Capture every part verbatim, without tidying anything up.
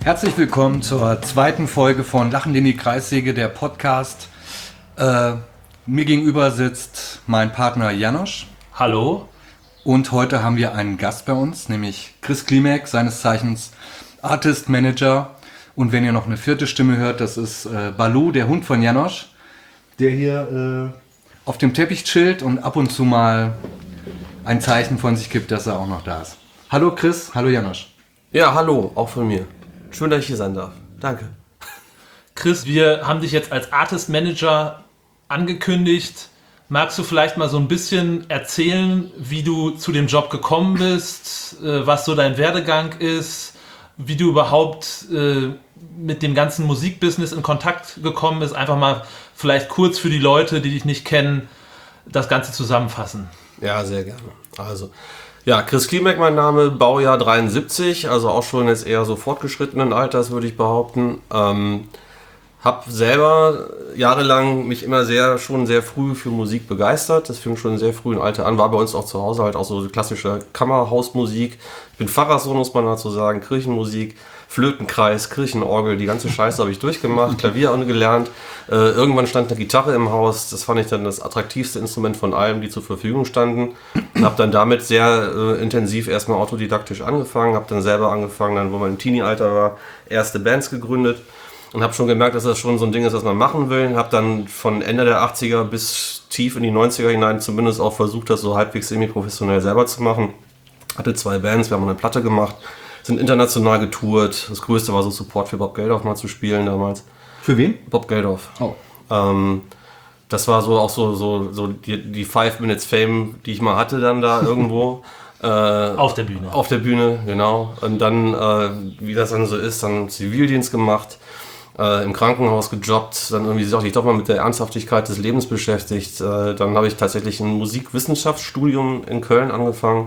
Herzlich willkommen zur zweiten Folge von Lachen in die Kreissäge, der Podcast. Äh, mir gegenüber sitzt mein Partner Janosch. Hallo. Und heute haben wir einen Gast bei uns, nämlich Chris Klimek, seines Zeichens Artist Manager. Und wenn ihr noch eine vierte Stimme hört, das ist äh, Balu, der Hund von Janosch, der hier äh, auf dem Teppich chillt und ab und zu mal ein Zeichen von sich gibt, dass er auch noch da ist. Hallo Chris, hallo Janosch. Ja, hallo, auch von mir. Schön, dass ich hier sein darf. Danke. Chris, wir haben dich jetzt als Artist Manager angekündigt. Magst du vielleicht mal so ein bisschen erzählen, wie du zu dem Job gekommen bist, was so dein Werdegang ist, wie du überhaupt mit dem ganzen Musikbusiness in Kontakt gekommen bist? Einfach mal vielleicht kurz für die Leute, die dich nicht kennen, das Ganze zusammenfassen. Ja, sehr gerne. Also, ja, Chris Klimek mein Name, Baujahr dreiundsiebzig, also auch schon jetzt eher so fortgeschrittenen Alters, würde ich behaupten. Ähm, hab selber jahrelang mich immer sehr, schon sehr früh für Musik begeistert. Das fing schon sehr früh im Alter an, war bei uns auch zu Hause halt auch so klassische Kammerhausmusik. Ich bin Pfarrerssohn, muss man dazu sagen, Kirchenmusik, Flötenkreis, Kirchenorgel, die ganze Scheiße habe ich durchgemacht, Klavier gelernt. Äh, irgendwann stand eine Gitarre im Haus, das fand ich dann das attraktivste Instrument von allem, die zur Verfügung standen. Und habe dann damit sehr äh, intensiv erstmal autodidaktisch angefangen, habe dann selber angefangen, dann wo man im Teenie-Alter war, erste Bands gegründet. Und habe schon gemerkt, dass das schon so ein Ding ist, was man machen will. Habe dann von Ende der achtziger bis tief in die neunziger hinein zumindest auch versucht, das so halbwegs semi-professionell selber zu machen. Hatte zwei Bands, wir haben eine Platte gemacht, sind international getourt. Das Größte war so Support für Bob Geldof mal zu spielen damals. Für wen? Bob Geldof. Oh. Ähm, das war so auch so, so, so die, die Five Minutes Fame, die ich mal hatte dann da irgendwo. Äh, auf der Bühne. Auf der Bühne, genau. Und dann, äh, wie das dann so ist, dann Zivildienst gemacht. Äh, im Krankenhaus gejobbt, dann irgendwie sich doch mal mit der Ernsthaftigkeit des Lebens beschäftigt. Äh, dann habe ich tatsächlich ein Musikwissenschaftsstudium in Köln angefangen,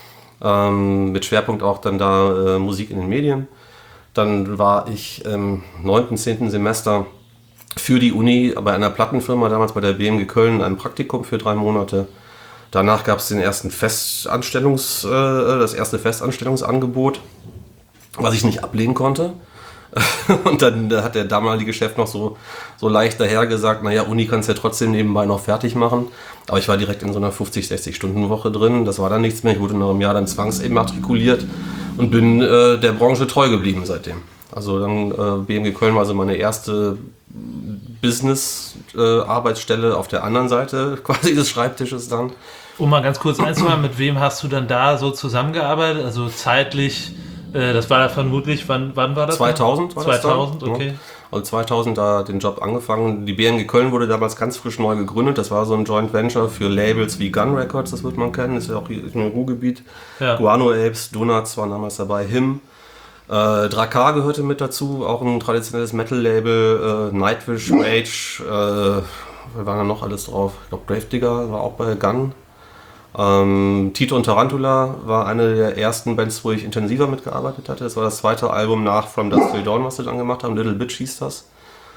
ähm, mit Schwerpunkt auch dann da äh, Musik in den Medien. Dann war ich im neunten, zehnten Semester für die Uni bei einer Plattenfirma, damals bei der B M G Köln, in einem Praktikum für drei Monate. Danach gab es den ersten Festanstellungs, äh, das erste Festanstellungsangebot, was ich nicht ablehnen konnte. Und dann hat der damalige Chef noch so, so leicht daher gesagt, naja, Uni kannst du ja trotzdem nebenbei noch fertig machen. Aber ich war direkt in so einer fünfzig, sechzig Stunden Woche drin, das war dann nichts mehr. Ich wurde nach einem Jahr dann zwangsimmatrikuliert und bin äh, der Branche treu geblieben seitdem. Also dann äh, B M G Köln war so meine erste Business-Arbeitsstelle äh, auf der anderen Seite quasi des Schreibtisches dann. Um mal ganz kurz einzumachen, mit wem hast du dann da so zusammengearbeitet, also zeitlich? Das war da vermutlich, wann, wann war das? zweitausend war das zweitausend, dann. okay. Also zweitausend da den Job angefangen. Die B M G Köln wurde damals ganz frisch neu gegründet. Das war so ein Joint Venture für Labels wie Gun Records, das wird man kennen. Das ist ja auch hier im Ruhrgebiet. Ja. Guano Apes, Donuts waren damals dabei, Him. Äh, Drakkar gehörte mit dazu, auch ein traditionelles Metal-Label. Äh, Nightwish, Rage, äh, wir waren da noch alles drauf. Ich glaube Gravedigger war auch bei Gun. Ähm, Tito und Tarantula war eine der ersten Bands, wo ich intensiver mitgearbeitet hatte. Das war das zweite Album nach From Dusk Till Dawn, was wir dann gemacht haben. Little Bitch hieß das.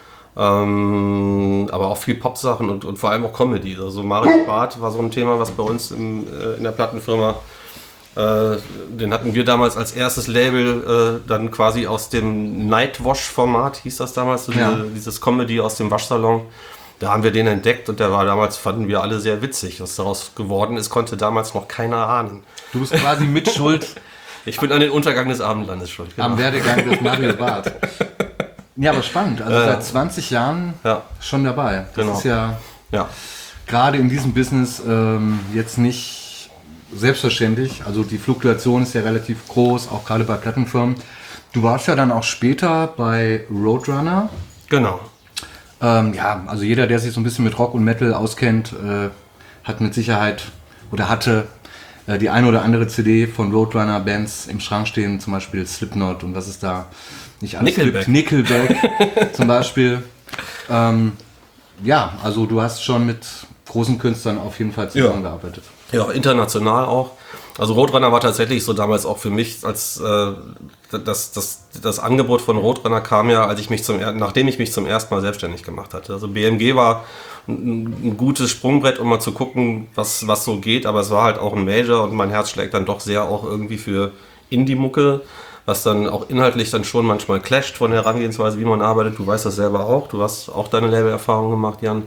Ähm, aber auch viel Pop-Sachen und, und vor allem auch Comedy. Also Mario Barth war so ein Thema, was bei uns im, äh, in der Plattenfirma, äh, den hatten wir damals als erstes Label, äh, dann quasi aus dem Nightwash-Format, hieß das damals, so ja. diese, dieses Comedy aus dem Waschsalon. Da haben wir den entdeckt und der war damals, fanden wir alle sehr witzig. Was daraus geworden ist, konnte damals noch keiner ahnen. Du bist quasi mit Schuld. Ich bin an den Untergang des Abendlandes schuld. Genau. Am Werdegang des Mario Barth. Ja, aber spannend. Also äh, seit zwanzig Jahren ja. schon dabei. Das genau. ist ja, ja gerade in diesem Business ähm, jetzt nicht selbstverständlich. Also die Fluktuation ist ja relativ groß, auch gerade bei Plattenfirmen. Du warst ja dann auch später bei Roadrunner. Genau. Ähm, ja, also jeder, der sich so ein bisschen mit Rock und Metal auskennt, äh, hat mit Sicherheit oder hatte äh, die eine oder andere C D von Roadrunner-Bands im Schrank stehen, zum Beispiel Slipknot und was es da nicht alles Nickelback. gibt. Nickelback zum Beispiel. Ähm, ja, also du hast schon mit großen Künstlern auf jeden Fall zusammengearbeitet. Ja, ja, international auch. Also Roadrunner war tatsächlich so damals auch für mich, als äh, das, das, das Angebot von Roadrunner kam ja, als ich mich zum, nachdem ich mich zum ersten Mal selbstständig gemacht hatte. Also B M G war ein, ein gutes Sprungbrett, um mal zu gucken, was, was so geht, aber es war halt auch ein Major und mein Herz schlägt dann doch sehr auch irgendwie für Indie-Mucke, was dann auch inhaltlich dann schon manchmal clasht von der Herangehensweise, wie man arbeitet. Du weißt das selber auch, du hast auch deine Labelerfahrung gemacht, Jan.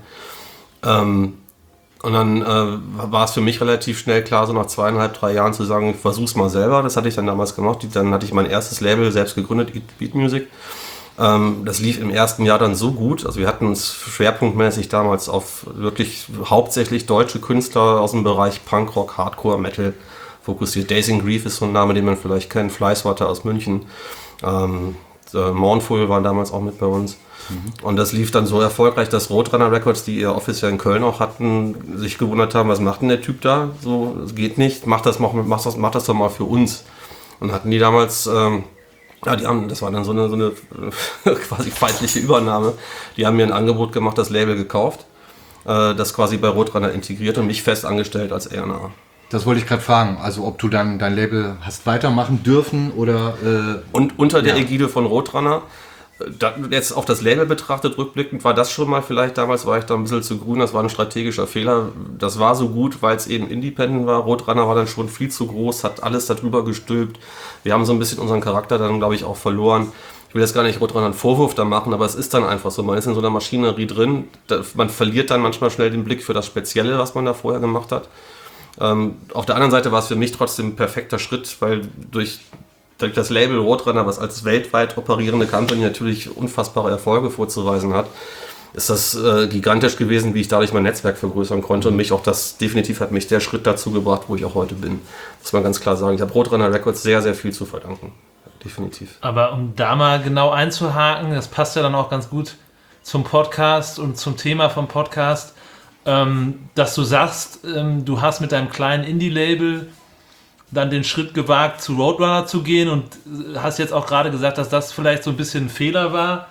Ähm, und dann äh, war es für mich relativ schnell klar, so nach zweieinhalb, drei Jahren zu sagen, ich versuch's mal selber. Das hatte ich dann damals gemacht. Dann hatte ich mein erstes Label selbst gegründet, Beat Music. Ähm, das lief im ersten Jahr dann so gut. Also wir hatten uns schwerpunktmäßig damals auf wirklich hauptsächlich deutsche Künstler aus dem Bereich Punkrock, Hardcore, Metal fokussiert. Days in Grief ist so ein Name, den man vielleicht kennt. Flyswatter aus München. Ähm, Mournful waren damals auch mit bei uns. Mhm. Und das lief dann so erfolgreich, dass Roadrunner Records, die ihr Office ja in Köln auch hatten, sich gewundert haben, was macht denn der Typ da? So, es geht nicht, mach das, mach, mach, das, mach das doch mal für uns. Und hatten die damals, ähm, ja, die haben, das war dann so eine, so eine quasi feindliche Übernahme. Die haben mir ein Angebot gemacht, das Label gekauft, äh, das quasi bei Roadrunner integriert und mich fest angestellt als A und R. Das wollte ich gerade fragen, also ob du dann dein Label hast weitermachen dürfen oder... Äh, und unter der ja. Ägide von Roadrunner, da, jetzt auf das Label betrachtet, rückblickend, war das schon mal vielleicht, damals war ich da ein bisschen zu grün, das war ein strategischer Fehler. Das war so gut, weil es eben Independent war. Roadrunner war dann schon viel zu groß, hat alles darüber gestülpt. Wir haben so ein bisschen unseren Charakter dann, glaube ich, auch verloren. Ich will jetzt gar nicht Roadrunner einen Vorwurf da machen, aber es ist dann einfach so, man ist in so einer Maschinerie drin, da, man verliert dann manchmal schnell den Blick für das Spezielle, was man da vorher gemacht hat. Ähm, auf der anderen Seite war es für mich trotzdem ein perfekter Schritt, weil durch, durch das Label Roadrunner, was als weltweit operierende Company natürlich unfassbare Erfolge vorzuweisen hat, ist das äh, gigantisch gewesen, wie ich dadurch mein Netzwerk vergrößern konnte und mich auch das, definitiv hat mich der Schritt dazu gebracht, wo ich auch heute bin. Muss man ganz klar sagen. Ich habe Roadrunner Records sehr, sehr viel zu verdanken. Definitiv. Aber um da mal genau einzuhaken, das passt ja dann auch ganz gut zum Podcast und zum Thema vom Podcast, Ähm, dass du sagst, ähm, du hast mit deinem kleinen Indie-Label dann den Schritt gewagt, zu Roadrunner zu gehen und hast jetzt auch gerade gesagt, dass das vielleicht so ein bisschen ein Fehler war.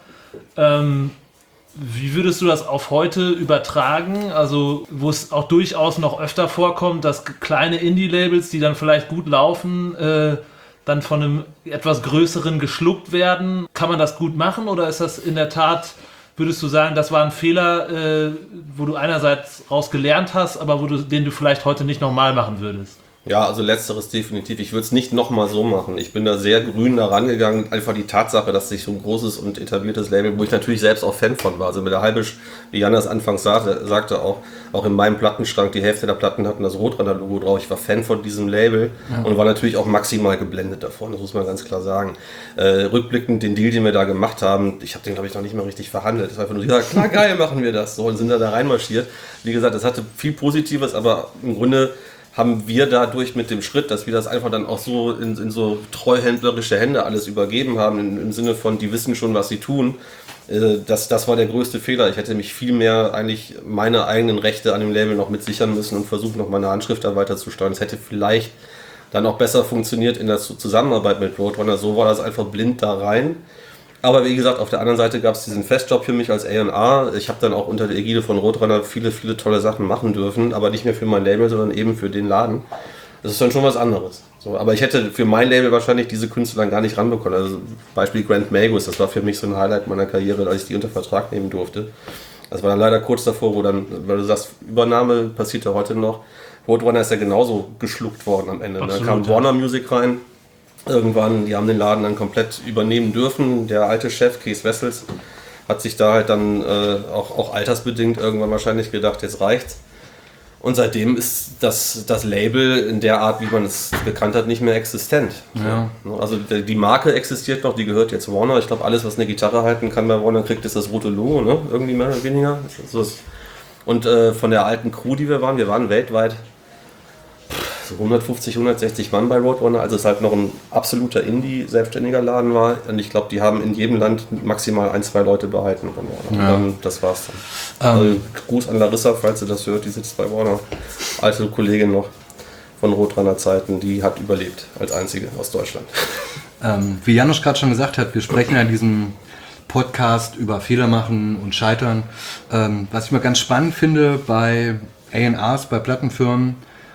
Ähm, wie würdest du das auf heute übertragen? Also, wo es auch durchaus noch öfter vorkommt, dass kleine Indie-Labels, die dann vielleicht gut laufen, äh, dann von einem etwas größeren geschluckt werden. Kann man das gut machen oder ist das in der Tat... Würdest du sagen, das war ein Fehler, äh, wo du einerseits raus gelernt hast, aber wo du, den du vielleicht heute nicht nochmal machen würdest? Ja, also letzteres definitiv. Ich würde es nicht nochmal so machen. Ich bin da sehr grün da rangegangen. Einfach die Tatsache, dass sich so ein großes und etabliertes Label, wo ich natürlich selbst auch Fan von war. Also mit der halbe, wie Jan das anfangs sagte, sagte auch, auch in meinem Plattenschrank, die Hälfte der Platten hatten das Roadrunner-Logo drauf. Ich war Fan von diesem Label ja. und war natürlich auch maximal geblendet davon. Das muss man ganz klar sagen. Äh, rückblickend, den Deal, den wir da gemacht haben, ich habe den, glaube ich, noch nicht mal richtig verhandelt. Es war einfach nur, ja klar, geil, machen wir das. So, und sind da, da reinmarschiert. Wie gesagt, das hatte viel Positives, aber im Grunde haben wir dadurch mit dem Schritt, dass wir das einfach dann auch so in, in so treuhändlerische Hände alles übergeben haben, in, im Sinne von, die wissen schon, was sie tun, äh, das, das war der größte Fehler. Ich hätte mich viel mehr eigentlich meine eigenen Rechte an dem Label noch mit sichern müssen und versucht, noch meine Handschrift da weiter zu steuern. Es hätte vielleicht dann auch besser funktioniert in der Zusammenarbeit mit Roadrunner. So war das einfach blind da rein. Aber wie gesagt, auf der anderen Seite gab es diesen Festjob für mich als A und R. Ich habe dann auch unter der Ägide von Roadrunner viele, viele tolle Sachen machen dürfen, aber nicht mehr für mein Label, sondern eben für den Laden. Das ist dann schon was anderes. So, aber ich hätte für mein Label wahrscheinlich diese Künstler dann gar nicht ranbekommen. Also Beispiel Grant Magus, das war für mich so ein Highlight meiner Karriere, als ich die unter Vertrag nehmen durfte. Das war dann leider kurz davor, wo dann, weil du sagst, Übernahme passiert ja heute noch. Roadrunner ist ja genauso geschluckt worden am Ende. Absolut, da kam ja. Warner Music rein. Irgendwann, die haben den Laden dann komplett übernehmen dürfen. Der alte Chef, Kees Wessels, hat sich da halt dann äh, auch, auch altersbedingt irgendwann wahrscheinlich gedacht, jetzt reicht's. Und seitdem ist das, das Label in der Art, wie man es gekannt hat, nicht mehr existent. Ja. Also die Marke existiert noch, die gehört jetzt Warner. Ich glaube, alles, was eine Gitarre halten kann bei Warner, kriegt ist das rote Logo, ne? Irgendwie mehr oder weniger. Und äh, von der alten Crew, die wir waren, wir waren weltweit hundertfünfzig, hundertsechzig Mann bei Roadrunner, als es halt noch ein absoluter Indie-selbstständiger Laden war. Und ich glaube, die haben in jedem Land maximal ein, zwei Leute behalten von Warner. Ja. Und dann, das war's dann. Um. Also, Gruß an Larissa, falls ihr das hört, die sitzt bei Warner. Alte Kollegin noch von Roadrunner-Zeiten, die hat überlebt als einzige aus Deutschland. Ähm, wie Janusz gerade schon gesagt hat, wir sprechen ja in diesem Podcast über Fehler machen und Scheitern. Ähm, was ich mal ganz spannend finde bei A und Rs, bei Plattenfirmen,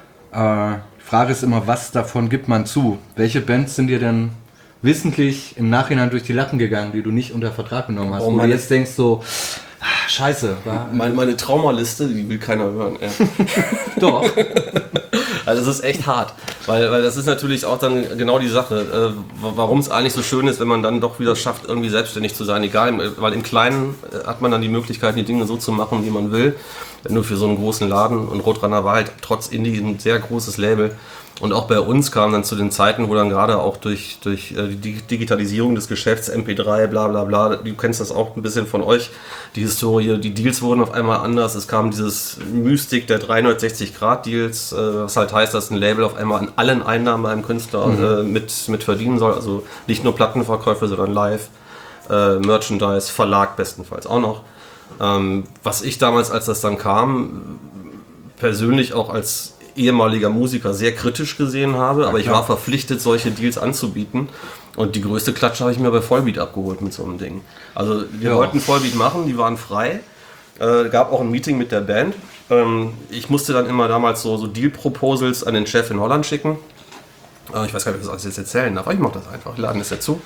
die Frage ist immer, was davon gibt man zu? Welche Bands sind dir denn wissentlich im Nachhinein durch die Lappen gegangen, die du nicht unter Vertrag genommen hast? Oh, wo du jetzt denkst so, scheiße. War, Meine, meine Traumaliste, die will keiner hören. Ja. Doch. Also das ist echt hart, weil, weil das ist natürlich auch dann genau die Sache, äh, warum es eigentlich so schön ist, wenn man dann doch wieder schafft, irgendwie selbstständig zu sein, egal, weil im Kleinen äh, hat man dann die Möglichkeit, die Dinge so zu machen, wie man will, nur für so einen großen Laden, und Roadrunner war halt trotz Indie ein sehr großes Label. Und auch bei uns kam dann zu den Zeiten, wo dann gerade auch durch, durch äh, die Digitalisierung des Geschäfts, M P drei, bla bla bla, du kennst das auch ein bisschen von euch, die Historie, die Deals wurden auf einmal anders, es kam dieses Mystik der dreihundertsechzig Grad Deals, äh, was halt heißt, dass ein Label auf einmal an allen Einnahmen bei einem Künstler mhm. äh, mit, mit verdienen soll, also nicht nur Plattenverkäufe, sondern Live, äh, Merchandise, Verlag bestenfalls auch noch. Ähm, was ich damals, als das dann kam, persönlich auch als ehemaliger Musiker sehr kritisch gesehen habe, ja, aber ich war verpflichtet, solche Deals anzubieten, und die größte Klatsche habe ich mir bei Vollbeat abgeholt mit so einem Ding. Also wir ja. wollten Vollbeat machen, die waren frei, äh, gab auch ein Meeting mit der Band. Ähm, ich musste dann immer damals so, so Deal-Proposals an den Chef in Holland schicken. Äh, ich weiß gar nicht, ob ich das alles jetzt erzählen darf, aber ich mache das einfach, laden es ja zu.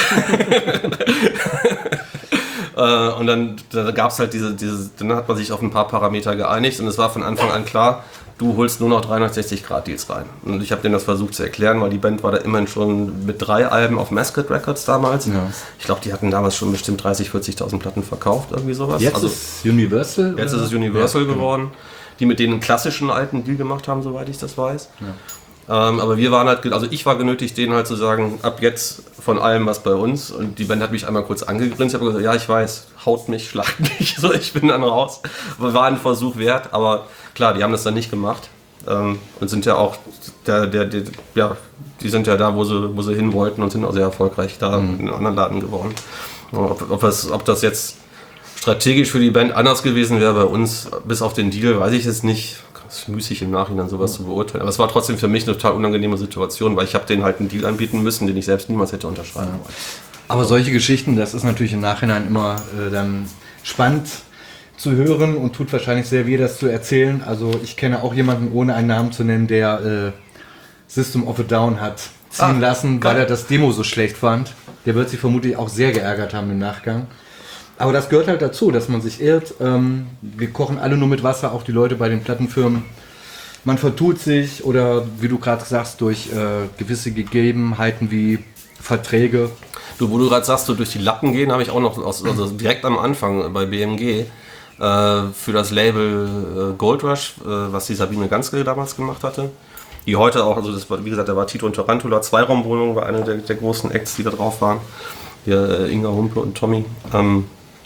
äh, und dann da gab es halt diese, diese, dann hat man sich auf ein paar Parameter geeinigt, und es war von Anfang an klar, du holst nur noch dreihundertsechzig Grad Deals rein. Und ich habe denen das versucht zu erklären, weil die Band war da immerhin schon mit drei Alben auf Mascot Records damals. Ja. Ich glaube, die hatten damals schon bestimmt dreißigtausend, vierzigtausend Platten verkauft, irgendwie sowas. Jetzt also, ist Universal? Jetzt oder? ist es Universal ja, geworden, die mit denen einen klassischen alten Deal gemacht haben, soweit ich das weiß. Ja. Ähm, aber wir waren halt, also ich war genötigt, denen halt zu sagen, ab jetzt von allem was bei uns. Und die Band hat mich einmal kurz angegrinst. Ich habe gesagt, ja, ich weiß, haut mich, schlagt mich, so, ich bin dann raus. War ein Versuch wert, aber klar, die haben das dann nicht gemacht. Ähm, und sind ja auch, der, der, der, ja, die sind ja da, wo sie, wo sie hin wollten, und sind auch sehr erfolgreich da mhm. in einem anderen Laden geworden. Ob, ob, das, ob das jetzt strategisch für die Band anders gewesen wäre bei uns, bis auf den Deal, weiß ich jetzt nicht. Es ist müßig im Nachhinein sowas zu beurteilen. Aber es war trotzdem für mich eine total unangenehme Situation, weil ich habe denen halt einen Deal anbieten müssen, den ich selbst niemals hätte unterschreiben wollen. Aber solche Geschichten, das ist natürlich im Nachhinein immer äh, dann spannend zu hören und tut wahrscheinlich sehr weh, das zu erzählen. Also ich kenne auch jemanden, ohne einen Namen zu nennen, der äh, System of a Down hat ziehen ah, lassen, weil er das Demo so schlecht fand. Der wird sich vermutlich auch sehr geärgert haben im Nachgang. Aber das gehört halt dazu, dass man sich irrt. Ähm, wir kochen alle nur mit Wasser, auch die Leute bei den Plattenfirmen. Man vertut sich oder, wie du gerade sagst, durch äh, gewisse Gegebenheiten wie Verträge. Du, wo du gerade sagst, so durch die Lappen gehen, habe ich auch noch aus, also direkt am Anfang bei B M G äh, für das Label äh, Gold Rush, äh, was die Sabine Ganske damals gemacht hatte. Die heute auch, also das war, wie gesagt, da war Tito und Tarantula, Zweiraumwohnung war eine der, der großen Acts, die da drauf waren. Hier äh, Inga Humpe und Tommy. Ähm,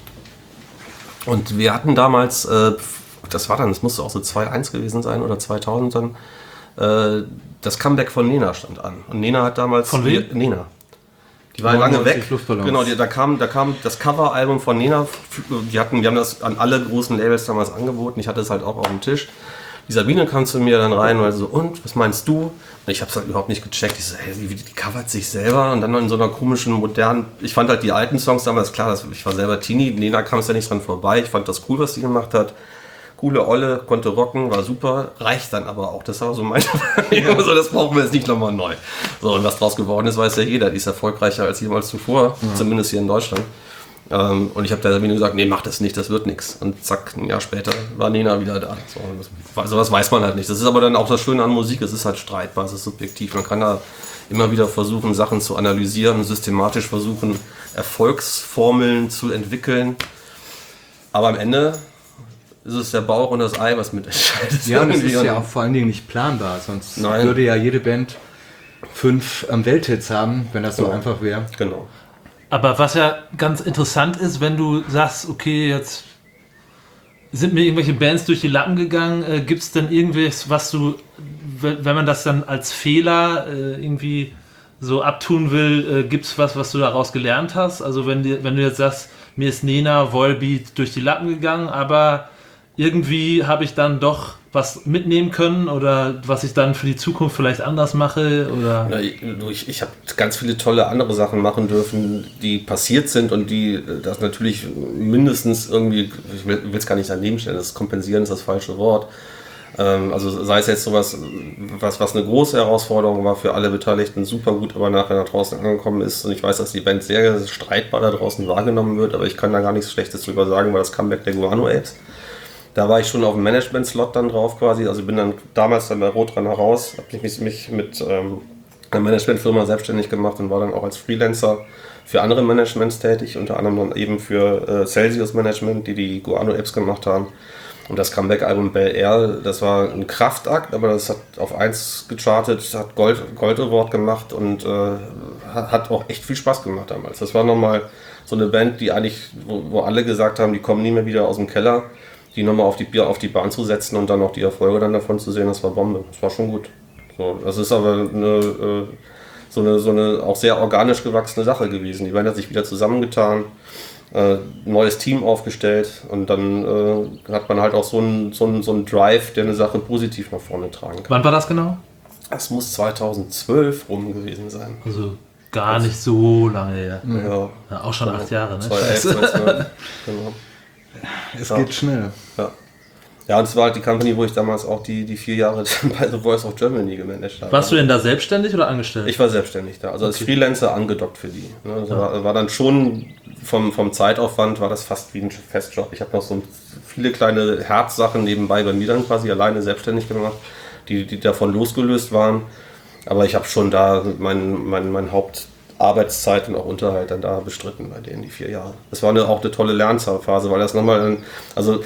und wir hatten damals, äh, das war dann, das musste auch so zwei eins gewesen sein oder zweitausend dann, äh, das Comeback von Nena stand an. Und Nena hat damals... Von wem? Die, Nena. Die war lange weg. Genau, die, da, kam, da kam das Coveralbum von Nena. Die, hatten, die haben das an alle großen Labels damals angeboten. Ich hatte es halt auch auf dem Tisch. Die Sabine kam zu mir dann rein und so, und, was meinst du? Und ich habe es halt überhaupt nicht gecheckt. Ich so, hey, die, die covert sich selber, und dann in so einer komischen, modernen... Ich fand halt die alten Songs damals, klar, das, ich war selber Teenie, Nena kam es ja nicht dran vorbei. Ich fand das cool, was sie gemacht hat. Coole Olle, konnte rocken, war super, reicht dann aber auch. Das war so meine Meinung. So, das brauchen wir jetzt nicht nochmal neu. So, und was draus geworden ist, weiß ja jeder. Die ist erfolgreicher als jemals zuvor, ja. Zumindest hier in Deutschland. Ähm, und ich habe der Sabine gesagt, nee, mach das nicht, das wird nichts. Und zack, ein Jahr später war Nena wieder da. So, das, also was weiß man halt nicht. Das ist aber dann auch das Schöne an Musik, es ist halt streitbar, es ist subjektiv. Man kann da immer wieder versuchen, Sachen zu analysieren, systematisch versuchen, Erfolgsformeln zu entwickeln. Aber am Ende ist es der Bauch und das Ei, was mit entscheidet. Ja, und es ist ja auch vor allen Dingen nicht planbar, sonst Nein. würde ja jede Band fünf ähm, Welthits haben, wenn das so genau. einfach wäre. Genau. Aber was ja ganz interessant ist, wenn du sagst, okay, jetzt sind mir irgendwelche Bands durch die Lappen gegangen, äh, gibt es denn irgendwas, was du, wenn man das dann als Fehler äh, irgendwie so abtun will, äh, gibt es was, was du daraus gelernt hast? Also wenn, die, wenn du jetzt sagst, mir ist Nena, Volbeat durch die Lappen gegangen, aber irgendwie habe ich dann doch was mitnehmen können oder was ich dann für die Zukunft vielleicht anders mache? Oder? Ja, ich ich habe ganz viele tolle andere Sachen machen dürfen, die passiert sind und die das natürlich mindestens irgendwie, ich will es gar nicht daneben stellen, das Kompensieren ist das falsche Wort, Ähm, also sei es jetzt sowas, was, was eine große Herausforderung war für alle Beteiligten, super gut, aber nachher nach draußen angekommen ist. Und ich weiß, dass die Band sehr streitbar da draußen wahrgenommen wird, aber ich kann da gar nichts Schlechtes drüber sagen, weil das Comeback der Guano Apes. Da war ich schon auf dem Management-Slot dann drauf quasi. Also bin dann damals dann bei Roadrunner heraus, habe mich, mich mit ähm, einer Managementfirma selbstständig gemacht und war dann auch als Freelancer für andere Managements tätig, unter anderem dann eben für äh, Celsius Management, die die Guano Apes gemacht haben. Und das Comeback-Album Bel Air, das war ein Kraftakt, aber das hat auf eins gechartet, hat Gold, Gold Award gemacht und äh, hat auch echt viel Spaß gemacht damals. Das war nochmal so eine Band, die eigentlich, wo, wo alle gesagt haben, die kommen nie mehr wieder aus dem Keller, die nochmal auf die, auf die Bahn zu setzen und dann auch die Erfolge dann davon zu sehen, das war Bombe. Das war schon gut. So, das ist aber eine, äh, so, eine, so eine auch sehr organisch gewachsene Sache gewesen. Die Band hat sich wieder zusammengetan. Äh, neues Team aufgestellt und dann äh, hat man halt auch so einen so einen, so einen Drive, der eine Sache positiv nach vorne tragen kann. Wann war das genau? Das muss zweitausendzwölf rum gewesen sein. Also gar nicht so lange her. Ja, Ja, auch schon acht Jahre, ne? zweitausendelf, zweitausendzwölf, genau. Es Ja. geht schnell. Ja. Ja, und es war halt die Company, wo ich damals auch die, die vier Jahre bei The Voice of Germany gemanagt habe. Warst du denn da selbstständig oder angestellt? Ich war selbstständig da, also als Okay. Freelancer angedockt für die. Ne? Das war, war dann schon vom, vom Zeitaufwand war das fast wie ein Festjob. Ich habe noch so viele kleine Herzsachen nebenbei bei mir dann quasi alleine selbstständig gemacht, die, die davon losgelöst waren. Aber ich habe schon da mein, mein, mein Hauptarbeitszeit und auch Unterhalt dann da bestritten bei denen, die vier Jahre. Das war eine, auch eine tolle Lernphase, weil das nochmal, also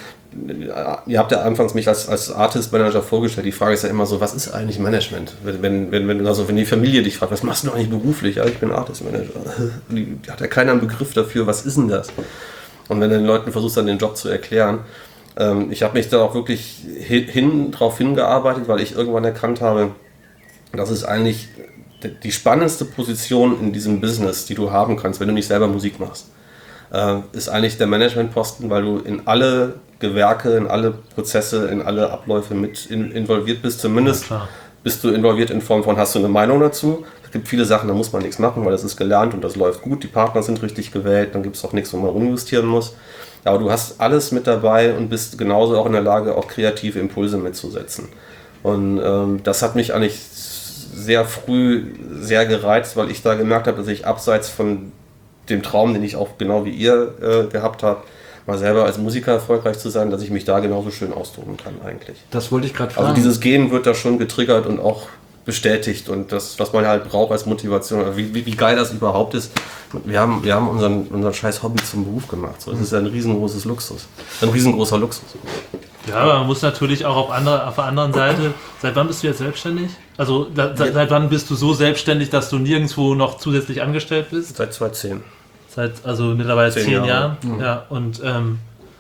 ihr habt ja anfangs mich als, als Artist Manager vorgestellt. Die Frage ist ja immer so, was ist eigentlich Management? Wenn, wenn, wenn, wenn, also wenn die Familie dich fragt, was machst du eigentlich beruflich? Ja, ich bin Artist Manager. Die hat ja keiner einen Begriff dafür, was ist denn das? Und wenn du den Leuten versuchst, dann den Job zu erklären, ähm, ich habe mich da auch wirklich hin, hin drauf hingearbeitet, weil ich irgendwann erkannt habe, das ist eigentlich die spannendste Position in diesem Business, die du haben kannst, wenn du nicht selber Musik machst. Äh, ist eigentlich der Managementposten, weil du in alle Gewerke, in alle Prozesse, in alle Abläufe mit in, involviert bist. Zumindest Ja, bist du involviert in Form von, hast du eine Meinung dazu. Es gibt viele Sachen, da muss man nichts machen, weil das ist gelernt und das läuft gut. Die Partner sind richtig gewählt, dann gibt es auch nichts, wo man rumjustieren muss. Aber du hast alles mit dabei und bist genauso auch in der Lage, auch kreative Impulse mitzusetzen. Und ähm, das hat mich eigentlich sehr früh sehr gereizt, weil ich da gemerkt habe, dass ich abseits von dem Traum, den ich auch genau wie ihr äh, gehabt habt, mal selber als Musiker erfolgreich zu sein, dass ich mich da genauso schön austoben kann eigentlich. Das wollte ich gerade fragen. Also dieses Gen wird da schon getriggert und auch bestätigt und das, was man halt braucht als Motivation, wie, wie, wie geil das überhaupt ist. Wir haben, wir haben unseren, unseren scheiß Hobby zum Beruf gemacht. So, das ist ja ein riesengroßes Luxus. Ein riesengroßer Luxus. Ja, aber man muss natürlich auch auf, andere, auf der anderen Seite, seit wann bist du jetzt selbstständig? Also da, seit, seit wann bist du so selbstständig, dass du nirgendwo noch zusätzlich angestellt bist? Seit zweitausendzehn. Seit also mittlerweile zehn, Zehn Jahren. Jahre. Ja, und ähm,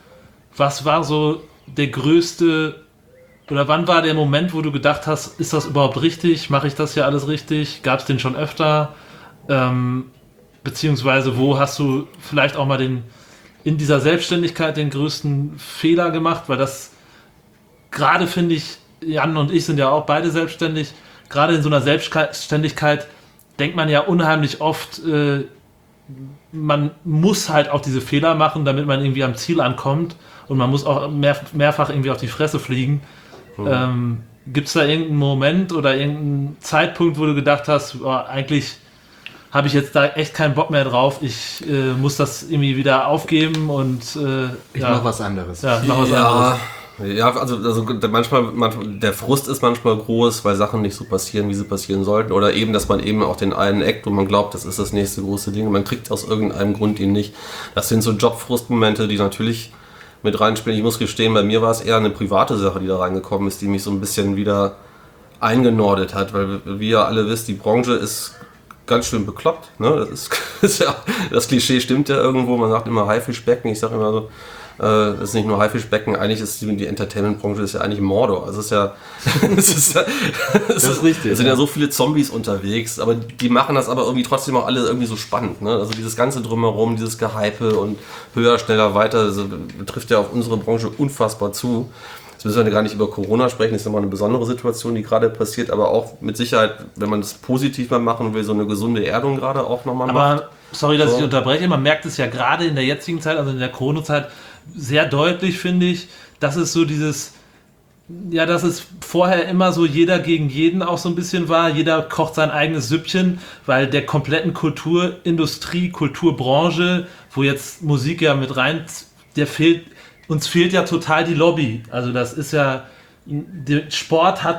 was war so der größte, oder wann war der Moment, wo du gedacht hast, ist das überhaupt richtig? Mache ich das hier alles richtig? Gab es den schon öfter? Ähm, beziehungsweise wo hast du vielleicht auch mal den in dieser Selbstständigkeit den größten Fehler gemacht? Weil das gerade finde ich, Jan und ich sind ja auch beide selbstständig, gerade in so einer Selbstständigkeit denkt man ja unheimlich oft, äh, man muss halt auch diese Fehler machen, damit man irgendwie am Ziel ankommt und man muss auch mehr, mehrfach irgendwie auf die Fresse fliegen. Mhm. Ähm, gibt es da irgendeinen Moment oder irgendeinen Zeitpunkt, wo du gedacht hast, oh, eigentlich habe ich jetzt da echt keinen Bock mehr drauf, ich äh, muss das irgendwie wieder aufgeben und äh, ich ja, mach was anderes. ja, mach was ja, anderes. Ja, also, also manchmal, manchmal, der Frust ist manchmal groß, weil Sachen nicht so passieren, wie sie passieren sollten. Oder eben, dass man eben auch den einen Act, wo man glaubt, das ist das nächste große Ding, und man kriegt aus irgendeinem Grund ihn nicht. Das sind so Jobfrustmomente, die natürlich mit reinspielen. Ich muss gestehen, bei mir war es eher eine private Sache, die da reingekommen ist, die mich so ein bisschen wieder eingenordet hat, weil wie ihr alle wisst, die Branche ist ganz schön bekloppt. Ne? Das, ist, ist ja, das Klischee stimmt ja irgendwo, man sagt immer Haifischbecken, ich sage immer so, das ist nicht nur Haifischbecken, eigentlich ist die, die Entertainment-Branche ist ja eigentlich Mordor. Also es ist ja, es ist, ja, es Das ist richtig, Es sind ja. ja so viele Zombies unterwegs, aber die machen das aber irgendwie trotzdem auch alle irgendwie so spannend. Ne? Also dieses ganze Drumherum, dieses Gehype und höher, schneller, weiter, also betrifft ja auf unsere Branche unfassbar zu. Jetzt müssen wir ja gar nicht über Corona sprechen, das ist nochmal eine besondere Situation, die gerade passiert, aber auch mit Sicherheit, wenn man das positiv mal machen will, so eine gesunde Erdung gerade auch nochmal macht. Aber sorry, dass So. ich unterbreche, man merkt es ja gerade in der jetzigen Zeit, also in der Corona-Zeit, sehr deutlich, finde ich, dass es so dieses, ja, dass es vorher immer so jeder gegen jeden auch so ein bisschen war. Jeder kocht sein eigenes Süppchen, weil der kompletten Kulturindustrie, Kulturbranche, wo jetzt Musik ja mit rein, der fehlt, uns fehlt ja total die Lobby. Also das ist ja, der Sport hat,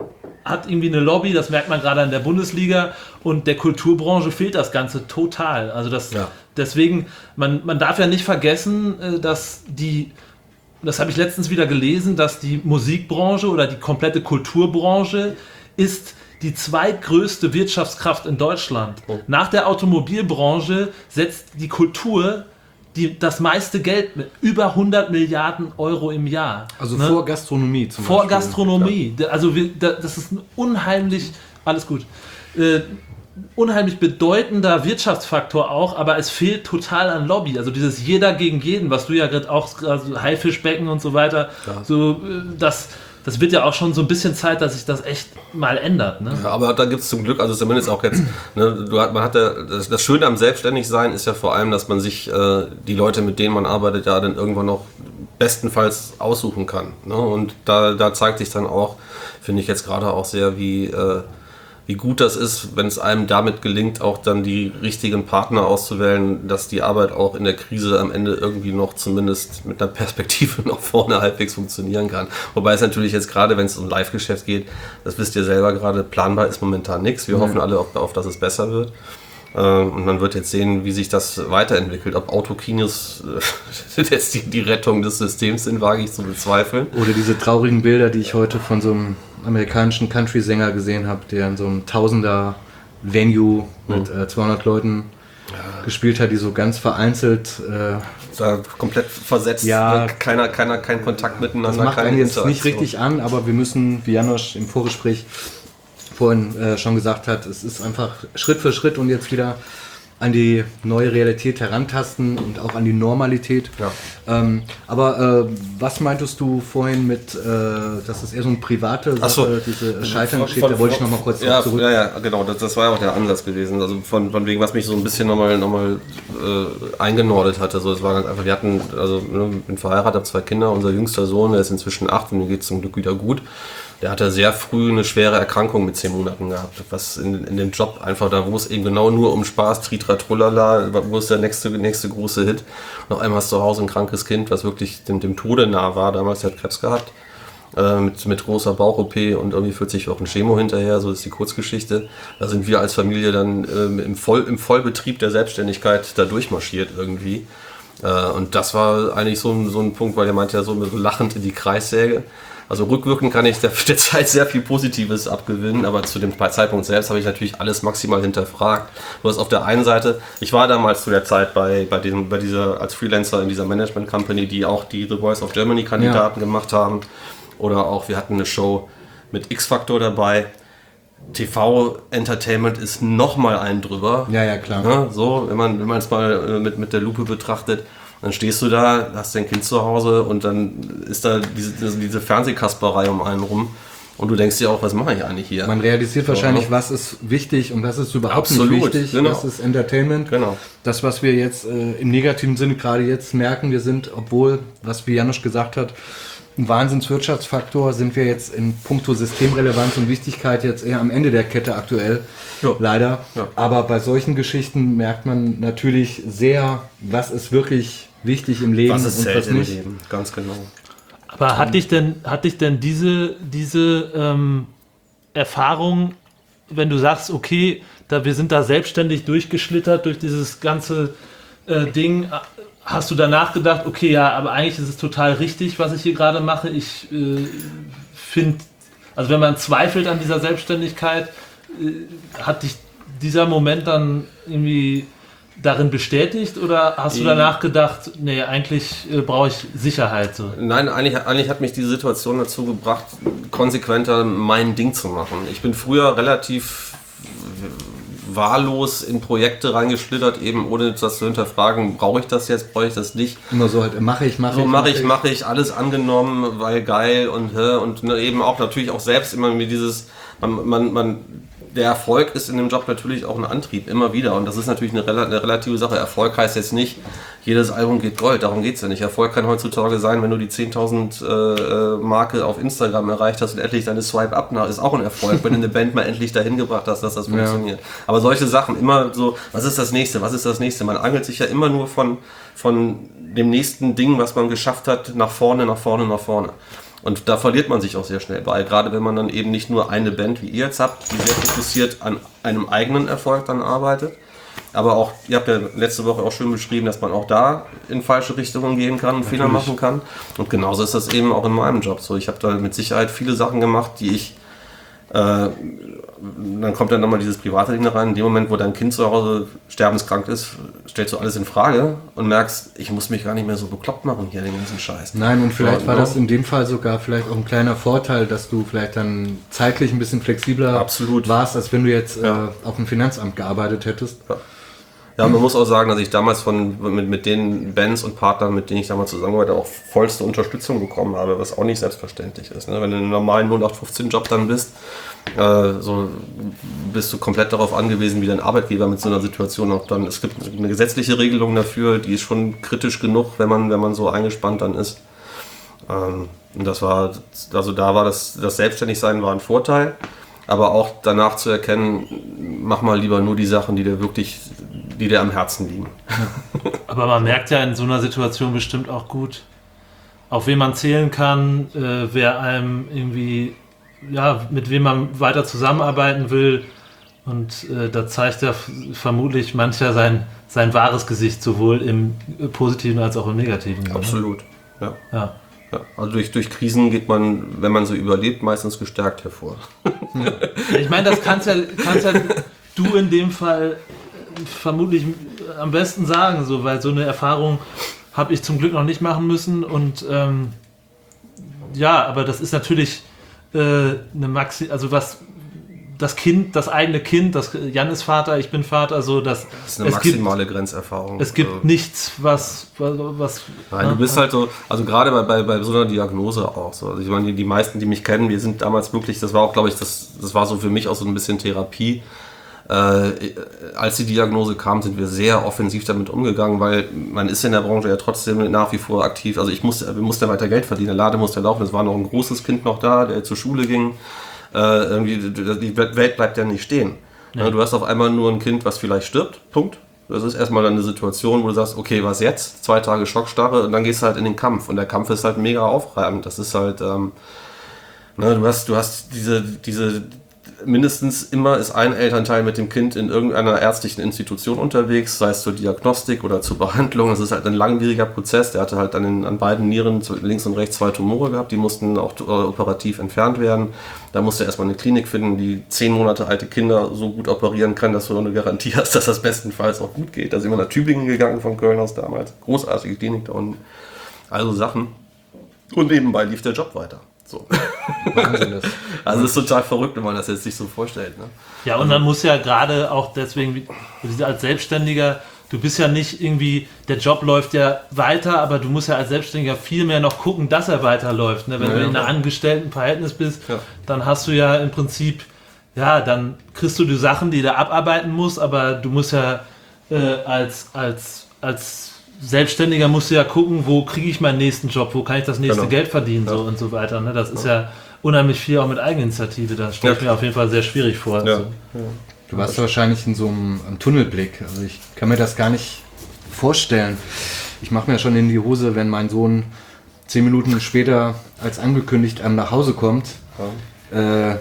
hat irgendwie eine Lobby, das merkt man gerade in der Bundesliga, und der Kulturbranche fehlt das Ganze total. Also das, Ja. deswegen, man, man darf ja nicht vergessen, dass die, das habe ich letztens wieder gelesen, dass die Musikbranche oder die komplette Kulturbranche ist die zweitgrößte Wirtschaftskraft in Deutschland. Oh. Nach der Automobilbranche setzt die Kultur die, das meiste Geld mit über hundert Milliarden Euro im Jahr. Also Ne? vor Gastronomie zum Vor Beispiel. Gastronomie. Also wir, da, das ist ein unheimlich, alles gut, äh, unheimlich bedeutender Wirtschaftsfaktor auch, aber es fehlt total an Lobby. Also dieses jeder gegen jeden, was du ja gerade auch, also Haifischbecken und so weiter, Ja. so äh, das, das wird ja auch schon so ein bisschen Zeit, dass sich das echt mal ändert. Ne? Ja, aber da gibt es zum Glück, also zumindest auch jetzt, ne, du hat, man hat ja, das, das Schöne am Selbstständigsein ist ja vor allem, dass man sich äh, die Leute, mit denen man arbeitet, ja dann irgendwann noch bestenfalls aussuchen kann. Ne? Und da, da zeigt sich dann auch, finde ich jetzt gerade auch sehr, wie, äh, wie gut das ist, wenn es einem damit gelingt, auch dann die richtigen Partner auszuwählen, dass die Arbeit auch in der Krise am Ende irgendwie noch zumindest mit einer Perspektive nach vorne halbwegs funktionieren kann. Wobei es natürlich jetzt gerade, wenn es um Live-Geschäft geht, das wisst ihr selber gerade, planbar ist momentan nichts. Wir Mhm. hoffen alle auf, auf, dass es besser wird. Äh, Und man wird jetzt sehen, wie sich das weiterentwickelt. Ob Autokinos äh, jetzt die, die Rettung des Systems sind, wage ich zu bezweifeln. Oder diese traurigen Bilder, die ich heute von so einem amerikanischen Country-Sänger gesehen habe, der in so einem Tausender-Venue mit äh, zweihundert Leuten gespielt hat, die so ganz vereinzelt. Äh, Da komplett versetzt, Ja. ne? keiner, keiner, kein Kontakt miteinander. das macht keine einen jetzt nicht Interaktion. richtig an, aber wir müssen, wie Janosch im Vorgespräch vorhin äh, schon gesagt hat, es ist einfach Schritt für Schritt und jetzt wieder an die neue Realität herantasten und auch an die Normalität. Ja. Ähm, aber äh, was meintest du vorhin mit, äh, dass es eher so eine private Sache, Ach so. diese Scheitern steht, Von- da wollte ich noch mal kurz ja, drauf zurück. Ja, ja, genau, das, das war ja auch der Ansatz gewesen. Also von, von wegen, was mich so ein bisschen nochmal noch mal, äh, eingenordet hatte. So, es war ganz einfach, wir hatten, also ne, bin verheiratet, habe zwei Kinder, unser jüngster Sohn, der ist inzwischen acht und dem geht es zum Glück wieder gut. Der hatte sehr früh eine schwere Erkrankung mit zehn Monaten gehabt, was in, in dem Job einfach da, wo es eben genau nur um Spaß, Tritra, Trullala, wo ist der nächste, nächste große Hit. Und auf einmal hast du zu Hause ein krankes Kind, was wirklich dem, dem Tode nah war. Damals, der hat Krebs gehabt, äh, mit, mit großer Bauch-O P und irgendwie vierzig Wochen Chemo hinterher, so ist die Kurzgeschichte. Da sind wir als Familie dann ähm, im, Voll, im Vollbetrieb der Selbstständigkeit da durchmarschiert irgendwie. Äh, und das war eigentlich so ein, so ein Punkt, weil er meinte ja so lachend in die Kreissäge. Also rückwirkend kann ich der, der Zeit sehr viel Positives abgewinnen, aber zu dem Zeitpunkt selbst habe ich natürlich alles maximal hinterfragt. Du hast auf der einen Seite, ich war damals zu der Zeit bei, bei, diesem, bei dieser, als Freelancer in dieser Management Company, die auch die The Voice of Germany Kandidaten Ja. gemacht haben. Oder auch, wir hatten eine Show mit X-Factor dabei. T V-Entertainment ist nochmal ein drüber. Ja, ja, klar. Ne, so, wenn man wenn man es mal äh, mit, mit der Lupe betrachtet, dann stehst du da, hast dein Kind zu Hause und dann ist da diese, diese, diese Fernsehkasperei um einen rum und du denkst dir auch, was mache ich eigentlich hier? Man realisiert wahrscheinlich, ne? was ist wichtig und was ist überhaupt Absolut, nicht wichtig. genau. Das ist Entertainment. Genau. Das, was wir jetzt äh, im negativen Sinne gerade jetzt merken, wir sind, obwohl, was wie Janosch gesagt hat, ein Wahnsinnswirtschaftsfaktor, sind wir jetzt in puncto Systemrelevanz und Wichtigkeit jetzt eher am Ende der Kette aktuell. Ja. Leider. Ja. Aber bei solchen Geschichten merkt man natürlich sehr, was ist wirklich wichtig im Leben Was ist und was zählt im nicht. Leben? Ganz genau. Aber hat dich denn, hat dich denn diese, diese ähm, Erfahrung, wenn du sagst, okay, da, wir sind da selbstständig durchgeschlittert durch dieses ganze äh, Ding, hast du danach gedacht, okay, ja, aber eigentlich ist es total richtig, was ich hier gerade mache. Ich äh, finde, also wenn man zweifelt an dieser Selbstständigkeit, äh, hat dich dieser Moment dann irgendwie darin bestätigt oder hast du danach gedacht, nee, eigentlich äh, brauche ich Sicherheit? So? Nein, eigentlich, eigentlich hat mich die Situation dazu gebracht, konsequenter mein Ding zu machen. Ich bin früher relativ wahllos in Projekte reingeschlittert, eben ohne das zu hinterfragen, brauche ich das jetzt, brauche ich das nicht. Immer so halt, mache ich, mache So ich. mache ich, mache ich, alles angenommen, weil geil und und ne, eben auch natürlich auch selbst immer mir dieses, man, man, man der Erfolg ist in dem Job natürlich auch ein Antrieb, immer wieder. Und das ist natürlich eine, rela- eine relative Sache. Erfolg heißt jetzt nicht, jedes Album geht Gold, darum geht es ja nicht. Erfolg kann heutzutage sein, wenn du die zehntausend äh, Marke auf Instagram erreicht hast und endlich deine Swipe-Up nach, ist auch ein Erfolg, wenn du eine Band mal endlich dahin gebracht hast, dass das funktioniert. Ja. Aber solche Sachen, immer so, was ist das Nächste, was ist das Nächste? Man angelt sich ja immer nur von, von dem nächsten Ding, was man geschafft hat, nach vorne, nach vorne, nach vorne. Und da verliert man sich auch sehr schnell bei, gerade wenn man dann eben nicht nur eine Band, wie ihr jetzt habt, die sehr fokussiert an einem eigenen Erfolg dann arbeitet, aber auch, ihr habt ja letzte Woche auch schön beschrieben, dass man auch da in falsche Richtungen gehen kann und Fehler machen kann. Und genauso ist das eben auch in meinem Job so. Ich habe da mit Sicherheit viele Sachen gemacht, die ich, äh, dann kommt dann nochmal dieses private Ding da rein, in dem Moment, wo dein Kind zu Hause sterbenskrank ist, stellst du alles in Frage und merkst, ich muss mich gar nicht mehr so bekloppt machen hier, den ganzen Scheiß. Nein, und vielleicht ja, war ja. das in dem Fall sogar vielleicht auch ein kleiner Vorteil, dass du vielleicht dann zeitlich ein bisschen flexibler Absolut. warst, als wenn du jetzt Ja. äh, auf dem Finanzamt gearbeitet hättest. Ja. Ja, man muss auch sagen, dass ich damals von mit, mit den Bands und Partnern, mit denen ich damals zusammenarbeite, auch vollste Unterstützung bekommen habe, was auch nicht selbstverständlich ist. Ne? Wenn du in einem normalen null acht fünfzehn Job dann bist, äh, so bist du komplett darauf angewiesen, wie dein Arbeitgeber mit so einer Situation auch dann. Es gibt eine gesetzliche Regelung dafür, die ist schon kritisch genug, wenn man wenn man so eingespannt dann ist. Ähm, und das war, also da war das das Selbstständigsein war ein Vorteil. Aber auch danach zu erkennen, mach mal lieber nur die Sachen, die dir wirklich, die dir am Herzen liegen. Aber man merkt ja in so einer Situation bestimmt auch gut, auf wen man zählen kann, äh, wer einem irgendwie, ja, mit wem man weiter zusammenarbeiten will. Und äh, da zeigt ja f- vermutlich mancher sein, sein wahres Gesicht, sowohl im Positiven als auch im Negativen. Sinne. Absolut, ja. Ja. Ja, also durch, durch Krisen geht man, wenn man so überlebt, meistens gestärkt hervor. Ich meine, das kannst ja, kannst ja du in dem Fall vermutlich am besten sagen, so, weil so eine Erfahrung habe ich zum Glück noch nicht machen müssen. Und ähm, ja, aber das ist natürlich äh, eine Maxi, also was das Kind, das eigene Kind, das Jan ist Vater, ich bin Vater, so dass Das ist eine es maximale gibt, Grenzerfahrung. es gibt Also, nichts, was, was, was Nein, du bist halt so, also gerade bei, bei, bei so einer Diagnose auch so. Also ich meine, die, die meisten, die mich kennen, wir sind damals wirklich, das war auch, glaube ich, das, das war so für mich auch so ein bisschen Therapie. Äh, als die Diagnose kam, sind wir sehr offensiv damit umgegangen, weil man ist in der Branche ja trotzdem nach wie vor aktiv. Also ich musste, wir mussten weiter Geld verdienen, der Laden musste laufen, es war noch ein großes Kind noch da, der zur Schule ging. Äh, irgendwie, die Welt bleibt ja nicht stehen. Ja. Du hast auf einmal nur ein Kind, was vielleicht stirbt, Punkt. Das ist erstmal dann eine Situation, wo du sagst, okay, was jetzt? Zwei Tage Schockstarre und dann gehst du halt in den Kampf. Und der Kampf ist halt mega aufreibend. Das ist halt, ähm, ne, du hast, du hast diese, diese, mindestens immer ist ein Elternteil mit dem Kind in irgendeiner ärztlichen Institution unterwegs, sei es zur Diagnostik oder zur Behandlung. Das ist halt ein langwieriger Prozess. Der hatte halt dann in, an beiden Nieren links und rechts zwei Tumore gehabt, die mussten auch äh, operativ entfernt werden. Da musste er erstmal eine Klinik finden, die zehn Monate alte Kinder so gut operieren kann, dass du eine Garantie hast, dass das bestenfalls auch gut geht. Da sind wir nach Tübingen gegangen von Köln aus damals. Großartige Klinik da unten. Also Sachen. Und nebenbei lief der Job weiter. So. Wahnsinn, das. Also es ist total verrückt, wenn man das jetzt sich so vorstellt. Ne? Ja, und man muss ja gerade auch deswegen, wie- als Selbstständiger, du bist ja nicht irgendwie, der Job läuft ja weiter, aber du musst ja als Selbstständiger viel mehr noch gucken, dass er weiterläuft. Ne? Wenn Ja, du ja. in einem Angestelltenverhältnis bist, Ja. dann hast du ja im Prinzip, ja, dann kriegst du die Sachen, die du abarbeiten musst, aber du musst ja äh, als, als, als Selbstständiger musst du ja gucken, wo kriege ich meinen nächsten Job, wo kann ich das nächste Genau. Geld verdienen, so Ja. und so weiter. Ne? Das ist ja unheimlich viel auch mit Eigeninitiative, das stelle ich Ja. mir auf jeden Fall sehr schwierig vor. Ja. Also. Du warst wahrscheinlich in so einem, einem Tunnelblick. Also ich kann mir das gar nicht vorstellen. Ich mache mir schon in die Hose, wenn mein Sohn zehn Minuten später als angekündigt einem nach Hause kommt. Äh,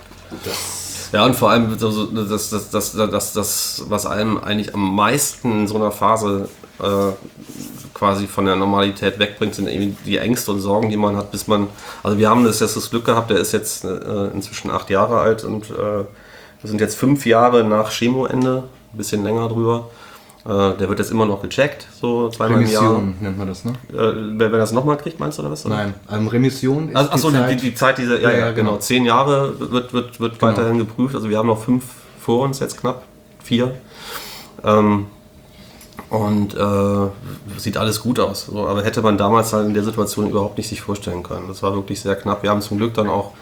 Ja, und vor allem so, das, das, das, das, das, was einem eigentlich am meisten in so einer Phase äh, quasi von der Normalität wegbringt, sind eben die Ängste und Sorgen, die man hat, bis man, also wir haben das jetzt das Glück gehabt, der ist jetzt äh, inzwischen acht Jahre alt und äh, wir sind jetzt fünf Jahre nach Chemoende, ein bisschen länger drüber. Äh, der wird jetzt immer noch gecheckt, so zweimal im Jahr. Remission nennt man das, ne? Äh, wenn wenn er das nochmal kriegt, meinst du oder was? Oder? Nein, ähm, Remission ist Also, achso, die die, Zeit, die, die Zeit dieser, ja, Ja, ja, ja, genau. genau. Zehn Jahre wird, wird, wird Genau. weiterhin geprüft. Also wir haben noch fünf vor uns, jetzt knapp vier. Ähm, und äh, sieht alles gut aus. So, aber hätte man damals halt in der Situation überhaupt nicht sich vorstellen können. Das war wirklich sehr knapp. Wir haben zum Glück dann auch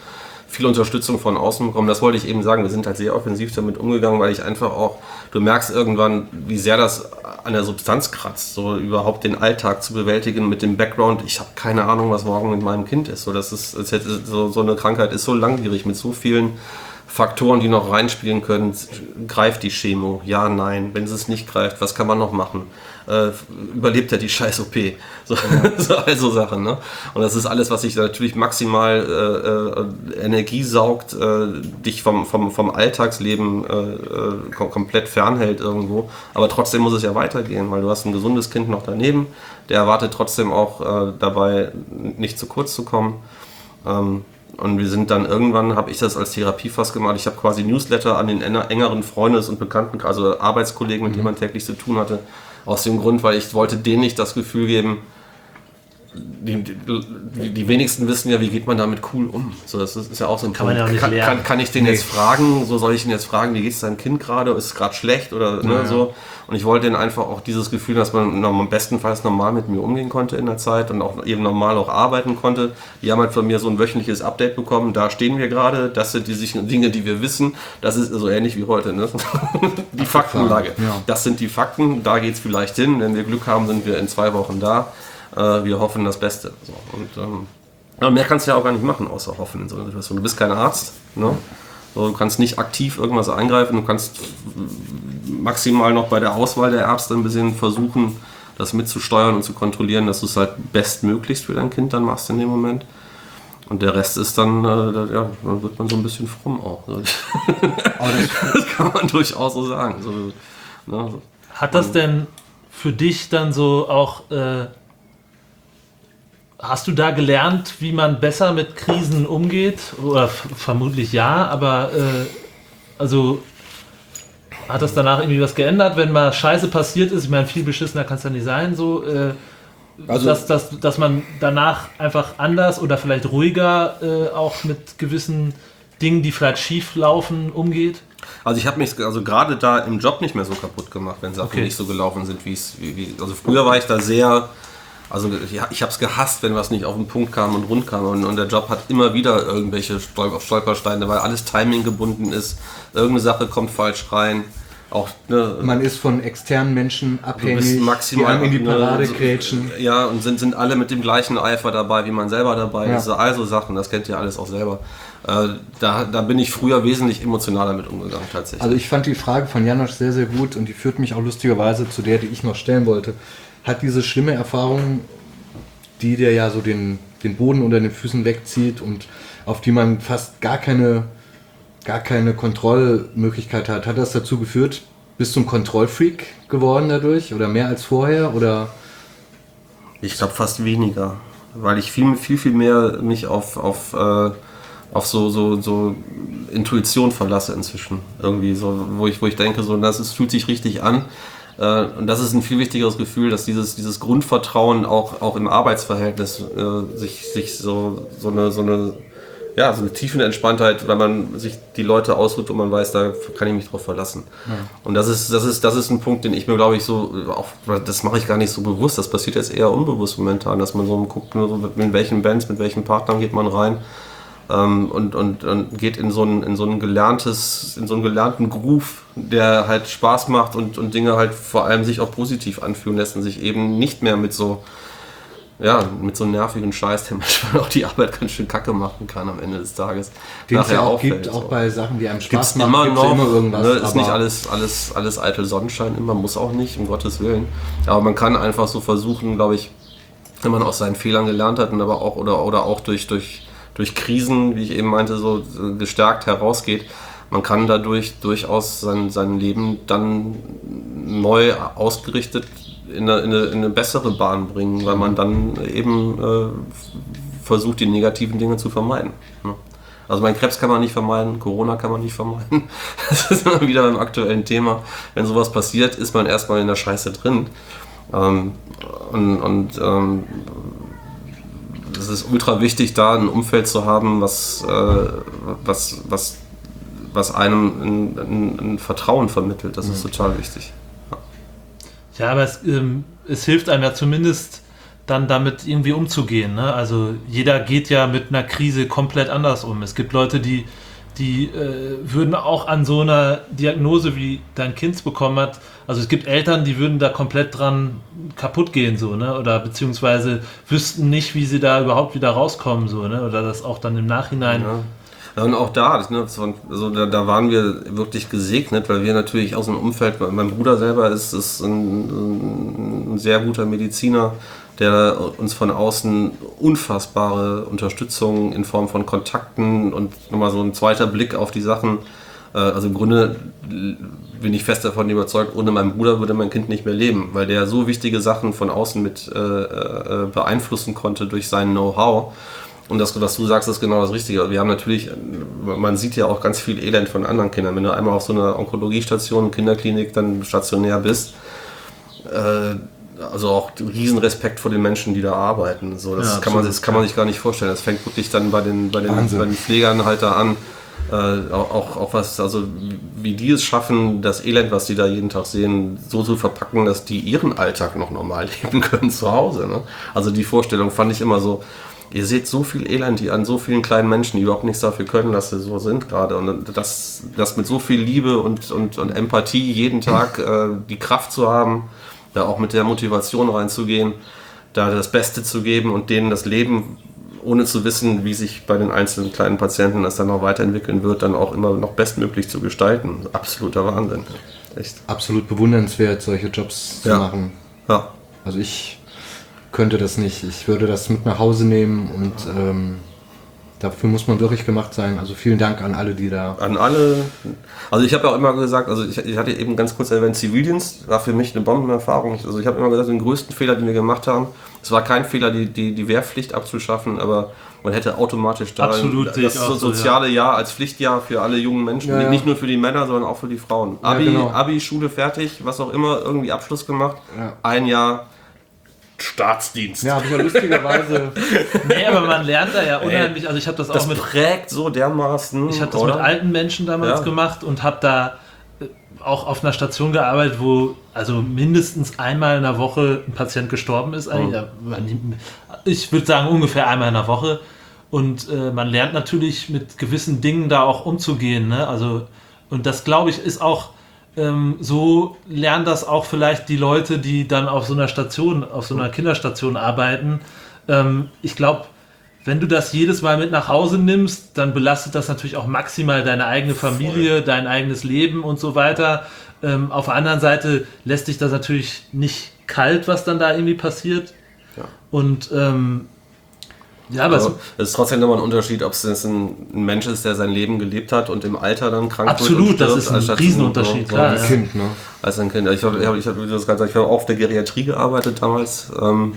viel Unterstützung von außen bekommen. Das wollte ich eben sagen, wir sind halt sehr offensiv damit umgegangen, weil ich einfach auch, du merkst irgendwann, wie sehr das an der Substanz kratzt, so überhaupt den Alltag zu bewältigen mit dem Background. Ich habe keine Ahnung, was morgen mit meinem Kind ist. So, das ist, als hätte, so, so eine Krankheit ist so langwierig mit so vielen Faktoren, die noch reinspielen können. Greift die Chemo? Ja, nein. Wenn es nicht greift, was kann man noch machen? Äh, überlebt er die scheiß O P? So, ja. so, also Sachen, ne? Und das ist alles, was sich natürlich maximal äh, äh, Energie saugt, äh, dich vom, vom, vom Alltagsleben äh, kom- komplett fernhält irgendwo. Aber trotzdem muss es ja weitergehen, weil du hast ein gesundes Kind noch daneben, der erwartet trotzdem auch äh, dabei, nicht zu kurz zu kommen. Ähm, Und wir sind dann irgendwann, habe ich das als Therapie fast gemacht, ich habe quasi Newsletter an den engeren Freundes- und Bekannten, also Arbeitskollegen, mit mhm. denen man täglich zu tun hatte, aus dem Grund, weil ich wollte denen nicht das Gefühl geben, die, die, die wenigsten wissen ja, wie geht man damit cool um. So, das ist ja auch so ein kann Punkt. Man ja auch nicht kann, lernen. kann, kann ich den nee. jetzt fragen, so soll ich ihn jetzt fragen, wie geht es deinem Kind gerade, ist es gerade schlecht oder ne, ja. so. Und ich wollte denen einfach auch dieses Gefühl, dass man am bestenfalls normal mit mir umgehen konnte in der Zeit und auch eben normal auch arbeiten konnte. Die haben halt von mir so ein wöchentliches Update bekommen, da stehen wir gerade, das sind die Dinge, die wir wissen, das ist so ähnlich wie heute, ne? Die Faktenlage. Ja. Das sind die Fakten, da geht es vielleicht hin, wenn wir Glück haben, sind wir in zwei Wochen da. Wir hoffen das Beste. So, und, ähm, mehr kannst du ja auch gar nicht machen, außer hoffen in so einer Situation. Du bist kein Arzt, ne? So, du kannst nicht aktiv irgendwas eingreifen, du kannst maximal noch bei der Auswahl der Ärzte ein bisschen versuchen, das mitzusteuern und zu kontrollieren, dass du es halt bestmöglichst für dein Kind dann machst in dem Moment. Und der Rest ist dann, äh, ja, dann wird man so ein bisschen fromm auch. Aber das, das kann man durchaus so sagen. So, ne? Hat das denn für dich dann so auch... Äh Hast du da gelernt, wie man besser mit Krisen umgeht? Oder f- vermutlich ja, aber äh, also hat das danach irgendwie was geändert, wenn mal Scheiße passiert ist? Ich meine, viel beschissener kann es ja nicht sein, so, äh, also, dass, dass, dass man danach einfach anders oder vielleicht ruhiger äh, auch mit gewissen Dingen, die vielleicht schief laufen, umgeht? Also ich habe mich also gerade da im Job nicht mehr so kaputt gemacht, wenn Sachen okay. nicht so gelaufen sind, wie es wie, also früher war ich da sehr... Also ja, ich habe es gehasst, wenn was nicht auf den Punkt kam und rund kam und, und der Job hat immer wieder irgendwelche Stol- Stolpersteine, weil alles Timing gebunden ist, irgendeine Sache kommt falsch rein. Auch, ne, man ist von externen Menschen abhängig, du bist maximal, die einem in die Parade ne, so, grätschen. Ja, und sind, sind alle mit dem gleichen Eifer dabei, wie man selber dabei ja. ist. Also Sachen, das kennt ihr alles auch selber. Äh, da, da bin ich früher wesentlich emotionaler mit umgegangen tatsächlich. Also ich fand die Frage von Janosch sehr, sehr gut und die führt mich auch lustigerweise zu der, die ich noch stellen wollte. Hat diese schlimme Erfahrung, die dir ja so den, den Boden unter den Füßen wegzieht und auf die man fast gar keine, gar keine Kontrollmöglichkeit hat, hat das dazu geführt, bist du ein Kontrollfreak geworden dadurch oder mehr als vorher? Oder? Ich glaube fast weniger, weil ich viel, viel, viel mehr mich auf, auf, äh, auf so, so, so Intuition verlasse inzwischen. Irgendwie so, wo ich, wo ich denke, so, das ist, fühlt sich richtig an. Und das ist ein viel wichtigeres Gefühl, dass dieses, dieses Grundvertrauen auch, auch im Arbeitsverhältnis äh, sich, sich so, so eine, so eine, ja, so eine tiefe Entspanntheit, weil man sich die Leute ausruht und man weiß, da kann ich mich drauf verlassen. Ja. Und das ist, das ist, das ist ein Punkt, den ich mir, glaube ich, so, auch, das mache ich gar nicht so bewusst, das passiert jetzt eher unbewusst momentan, dass man so guckt, so mit welchen Bands, mit welchen Partnern geht man rein. Ähm, und, und, und geht in so ein, in so ein gelerntes, in so einen gelernten Groove, der halt Spaß macht und, und Dinge halt vor allem sich auch positiv anfühlen lässt und sich eben nicht mehr mit so, ja, mit so nervigen Scheiß, der manchmal auch die Arbeit ganz schön kacke machen kann am Ende des Tages. Den es ja auch gibt, auch bei Sachen, die einem Spaß machen, immer gibt's noch, immer irgendwas. Ne, ist nicht alles, alles, alles eitel Sonnenschein, immer muss auch nicht, um Gottes Willen. Aber man kann einfach so versuchen, glaube ich, wenn man aus seinen Fehlern gelernt hat und aber auch, oder, oder auch durch, durch durch Krisen, wie ich eben meinte, so gestärkt herausgeht. Man kann dadurch durchaus sein, sein Leben dann neu ausgerichtet in eine, in, eine, in eine bessere Bahn bringen, weil man dann eben äh, versucht, die negativen Dinge zu vermeiden. Ne? Also mein Krebs kann man nicht vermeiden, Corona kann man nicht vermeiden. Das ist immer wieder beim aktuellen Thema. Wenn sowas passiert, ist man erstmal in der Scheiße drin. Ähm, und und ähm, es ist ultra wichtig, da ein Umfeld zu haben, was, äh, was, was, was einem ein, ein, ein Vertrauen vermittelt. Das ist total wichtig. Ja, ja aber es, ähm, es hilft einem ja zumindest dann damit irgendwie umzugehen. Ne? Also jeder geht ja mit einer Krise komplett anders um. Es gibt Leute, die, die äh, würden auch an so einer Diagnose, wie dein Kind bekommen hat, also es gibt Eltern, die würden da komplett dran kaputt gehen, so, ne? Oder beziehungsweise wüssten nicht, wie sie da überhaupt wieder rauskommen, so, ne? Oder das auch dann im Nachhinein. Ja. Ja, und auch da, das, ne, also da, da waren wir wirklich gesegnet, weil wir natürlich aus dem Umfeld, mein Bruder selber ist, ist ein, ein sehr guter Mediziner, der uns von außen unfassbare Unterstützung in Form von Kontakten und nochmal so ein zweiter Blick auf die Sachen. Also im Grunde bin ich fest davon überzeugt, ohne meinen Bruder würde mein Kind nicht mehr leben, weil der so wichtige Sachen von außen mit äh, beeinflussen konnte durch sein Know-how. Und das, was du sagst, ist genau das Richtige. Wir haben natürlich, man sieht ja auch ganz viel Elend von anderen Kindern. Wenn du einmal auf so einer Onkologiestation, Kinderklinik dann stationär bist, äh, also auch Riesenrespekt vor den Menschen, die da arbeiten. So, das, ja, kann man, das kann man sich gar nicht vorstellen. Das fängt wirklich dann bei den, bei den, bei den Pflegern halt da an. Äh, auch, auch was, also wie die es schaffen, das Elend, was die da jeden Tag sehen, so zu verpacken, dass die ihren Alltag noch normal leben können zu Hause. Ne? Also die Vorstellung fand ich immer so, ihr seht so viel Elend hier an so vielen kleinen Menschen, die überhaupt nichts dafür können, dass sie so sind gerade. Und das, das mit so viel Liebe und, und, und Empathie jeden Tag äh, die Kraft zu haben, da auch mit der Motivation reinzugehen, da das Beste zu geben und denen das Leben, ohne zu wissen, wie sich bei den einzelnen kleinen Patienten das dann noch weiterentwickeln wird, dann auch immer noch bestmöglich zu gestalten. Absoluter Wahnsinn. Echt. Absolut bewundernswert, solche Jobs zu ja. machen. Ja. Also ich könnte das nicht. Ich würde das mit nach Hause nehmen und ähm, dafür muss man wirklich gemacht sein. Also vielen Dank an alle, die da... An alle. Also ich habe ja auch immer gesagt, also ich, ich hatte eben ganz kurz erwähnt, Zivildienst war für mich eine Bombenerfahrung. Also ich habe immer gesagt, den größten Fehler, den wir gemacht haben, es war kein Fehler, die, die, die Wehrpflicht abzuschaffen, aber man hätte automatisch da Absolut, das so, so, soziale ja. Jahr als Pflichtjahr für alle jungen Menschen, Ja, ja. nicht nur für die Männer, sondern auch für die Frauen. Abi, Ja, genau. Abi, Schule fertig, was auch immer, irgendwie Abschluss gemacht, Ja. ein Jahr Staatsdienst. Ja, habe ich ja lustigerweise... Nee, aber man lernt da ja unheimlich, also ich habe das, Das auch mit... prägt so dermaßen. Ich habe das oder? mit alten Menschen damals Ja. gemacht und habe da auch auf einer Station gearbeitet, wo also mindestens einmal in der Woche ein Patient gestorben ist. Mhm. Ich würde sagen ungefähr einmal in der Woche. Und äh, man lernt natürlich mit gewissen Dingen da auch umzugehen. Ne? Also, und das, glaube ich, ist auch ähm, so, lernen das auch vielleicht die Leute, die dann auf so einer Station, auf so einer Kinderstation arbeiten. Ähm, ich glaube, wenn du das jedes Mal mit nach Hause nimmst, dann belastet das natürlich auch maximal deine eigene Familie, Voll. dein eigenes Leben und so weiter. Ähm, auf der anderen Seite lässt dich das natürlich nicht kalt, was dann da irgendwie passiert. Ja. Und ähm, ja, aber also, es ist trotzdem nochmal ein Unterschied, ob es jetzt ein, ein Mensch ist, der sein Leben gelebt hat und im Alter dann krank absolut, wird. Absolut, das ist ein Riesenunterschied, so, klar. Als Kind, ne? Als ein Kind. Ich habe ich hab, ich hab, ich hab, ich hab auch auf der Geriatrie gearbeitet damals. Ähm,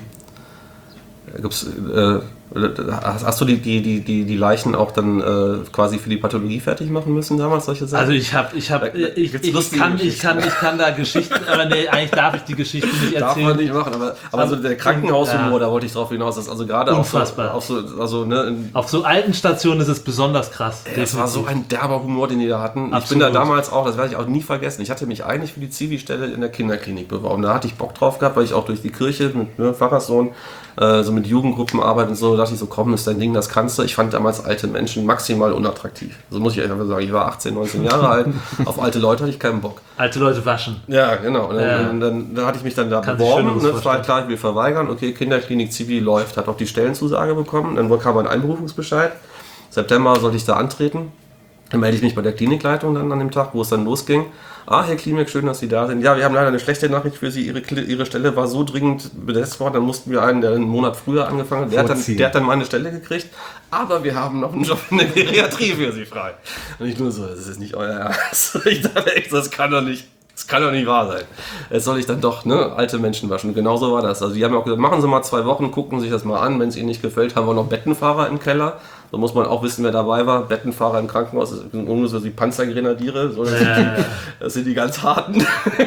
gibt's, äh, Hast du die, die, die, die Leichen auch dann äh, quasi für die Pathologie fertig machen müssen damals, solche Sachen? Also ich habe, ich habe, ich, ich, ich, kann, ich, kann, ich kann da Geschichten, aber nee, eigentlich darf ich die Geschichten nicht erzählen. Darf man nicht machen, aber, aber aber so der Krankenhaushumor, ja. da wollte ich drauf hinaus, dass also gerade auf so, auf so, also, ne, auf so alten Stationen ist es besonders krass. Ey, das war so ein derber Humor, den die da hatten. Absolut. Ich bin da damals auch, das werde ich auch nie vergessen, ich hatte mich eigentlich für die Zivi-Stelle in der Kinderklinik beworben. Da hatte ich Bock drauf gehabt, weil ich auch durch die Kirche mit ne, Pfarrerssohn äh, so mit Jugendgruppen arbeite und so, da dachte ich so, komm, ist dein Ding, das kannst du. Ich fand damals alte Menschen maximal unattraktiv. So muss ich einfach sagen. Ich war achtzehn, neunzehn Jahre alt. Auf alte Leute hatte ich keinen Bock. Alte Leute waschen. Ja, genau. Und dann, Ja. dann, dann, dann hatte ich mich dann da Kann beworben. sich Ne, Schöneres es war klar, wir verweigern. Okay, Kinderklinik Zivi läuft. Hat auch die Stellenzusage bekommen. Dann kam ein Einberufungsbescheid. September sollte ich da antreten. Dann melde ich mich bei der Klinikleitung dann an dem Tag, wo es dann losging. Ah, Herr Klimek, schön, dass Sie da sind. Ja, wir haben leider eine schlechte Nachricht für Sie. Ihre, Ihre Stelle war so dringend besetzt worden, dann mussten wir einen, der einen Monat früher angefangen hat, der hat, dann, der hat dann meine Stelle gekriegt. Aber wir haben noch einen Job in der Geriatrie für Sie frei. Und ich nur so, das ist nicht euer Ernst. Ich dachte echt, das kann doch nicht. Das kann doch nicht wahr sein. Jetzt soll ich dann doch ne, alte Menschen waschen. Genauso war das. Also die haben ja auch gesagt, machen Sie mal zwei Wochen, gucken sich das mal an. Wenn es Ihnen nicht gefällt, haben wir noch Bettenfahrer im Keller. Da muss man auch wissen, wer dabei war. Bettenfahrer im Krankenhaus, das sind nur so die Panzergrenadiere. So, das, sind die, das sind die ganz harten.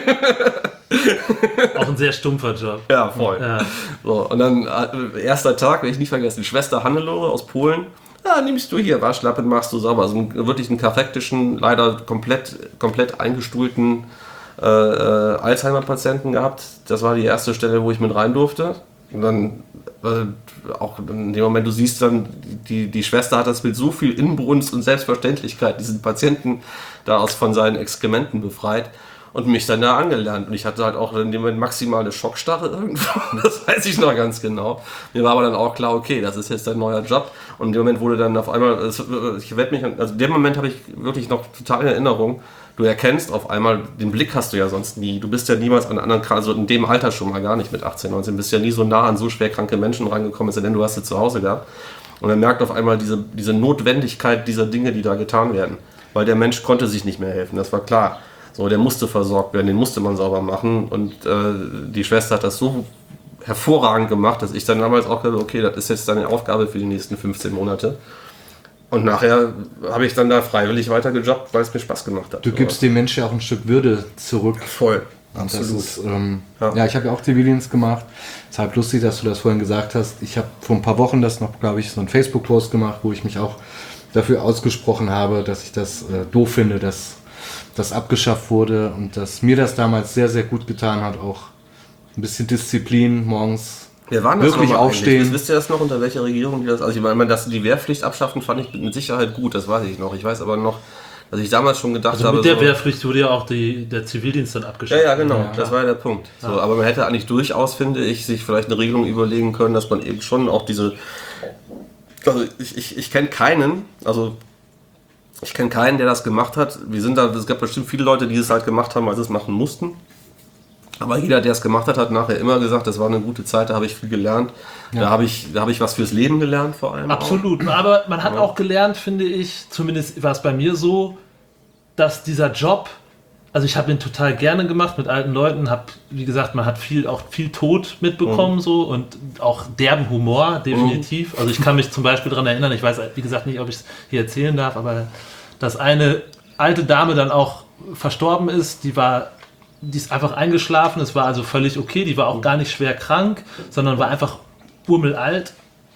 Auch ein sehr stumpfer Job. Ja, voll. Ja. So, und dann äh, erster Tag, werde ich nicht vergessen, Schwester Hannelore aus Polen. Ja, nimmst du hier Waschlappen, machst du sauber. Also einen, wirklich einen karektischen, leider komplett, komplett eingestuhlten äh, äh, Alzheimer-Patienten gehabt. Das war die erste Stelle, wo ich mit rein durfte. Und dann Weil auch in dem Moment, du siehst dann, die, die Schwester hat das mit so viel Inbrunst und Selbstverständlichkeit, diesen Patienten da aus von seinen Exkrementen befreit und mich dann da angelernt. Und ich hatte halt auch in dem Moment maximale Schockstarre irgendwo, das weiß ich noch ganz genau. Mir war aber dann auch klar, okay, das ist jetzt ein neuer Job. Und in dem Moment wurde dann auf einmal, ich werde mich, also in dem Moment habe ich wirklich noch total in Erinnerung, du erkennst auf einmal, den Blick hast du ja sonst nie. Du bist ja niemals an anderen, also in dem Alter schon mal gar nicht mit achtzehn, neunzehn, bist ja nie so nah an so schwer kranke Menschen rangekommen, denn du hast sie zu Hause gehabt. Und er merkt auf einmal diese, diese Notwendigkeit dieser Dinge, die da getan werden. Weil der Mensch konnte sich nicht mehr helfen, das war klar. So, der musste versorgt werden, den musste man sauber machen. Und äh, die Schwester hat das so hervorragend gemacht, dass ich dann damals auch gesagt habe, okay, das ist jetzt deine Aufgabe für die nächsten fünfzehn Monate. Und nachher habe ich dann da freiwillig weiter gejobbt, weil es mir Spaß gemacht hat. Du gibst dem Menschen ja auch ein Stück Würde zurück. Voll. Absolut. Das ist, ähm, ja. ja, ich habe ja auch Zivildienst gemacht. Deshalb lustig, dass du das vorhin gesagt hast. Ich habe vor ein paar Wochen das noch, glaube ich, so einen Facebook-Post gemacht, wo ich mich auch dafür ausgesprochen habe, dass ich das äh, doof finde, dass das abgeschafft wurde und dass mir das damals sehr, sehr gut getan hat. Auch ein bisschen Disziplin morgens. Wir waren das wirklich aufstehen. Eigentlich? Wisst ihr das noch, unter welcher Regierung die das... Also ich meine, dass die Wehrpflicht abschaffen, fand ich mit Sicherheit gut, das weiß ich noch. Ich weiß aber noch, dass ich damals schon gedacht also habe... Mit der so, Wehrpflicht wurde ja auch die, der Zivildienst dann abgeschafft. Ja, ja, genau, ja, das war ja der Punkt. So, ja. Aber man hätte eigentlich durchaus, finde ich, sich vielleicht eine Regelung überlegen können, dass man eben schon auch diese... Also ich, ich, ich kenne keinen, also... Ich kenne keinen, der das gemacht hat. Wir sind da, es gab bestimmt viele Leute, die es halt gemacht haben, weil sie es machen mussten. Aber jeder, der es gemacht hat, hat nachher immer gesagt, das war eine gute Zeit, da habe ich viel gelernt. Ja. Da habe ich, da habe ich was fürs Leben gelernt vor allem. Absolut. Auch. Aber man hat ja. auch gelernt, finde ich, zumindest war es bei mir so, dass dieser Job, also ich habe ihn total gerne gemacht mit alten Leuten, habe, wie gesagt, man hat viel, auch viel Tod mitbekommen mhm. so und auch derben Humor, definitiv. Mhm. Also ich kann mich zum Beispiel daran erinnern, ich weiß, wie gesagt, nicht, ob ich es hier erzählen darf, aber dass eine alte Dame dann auch verstorben ist, die war, die ist einfach eingeschlafen, es war also völlig okay, die war auch gar nicht schwer krank, sondern war einfach urmelalt.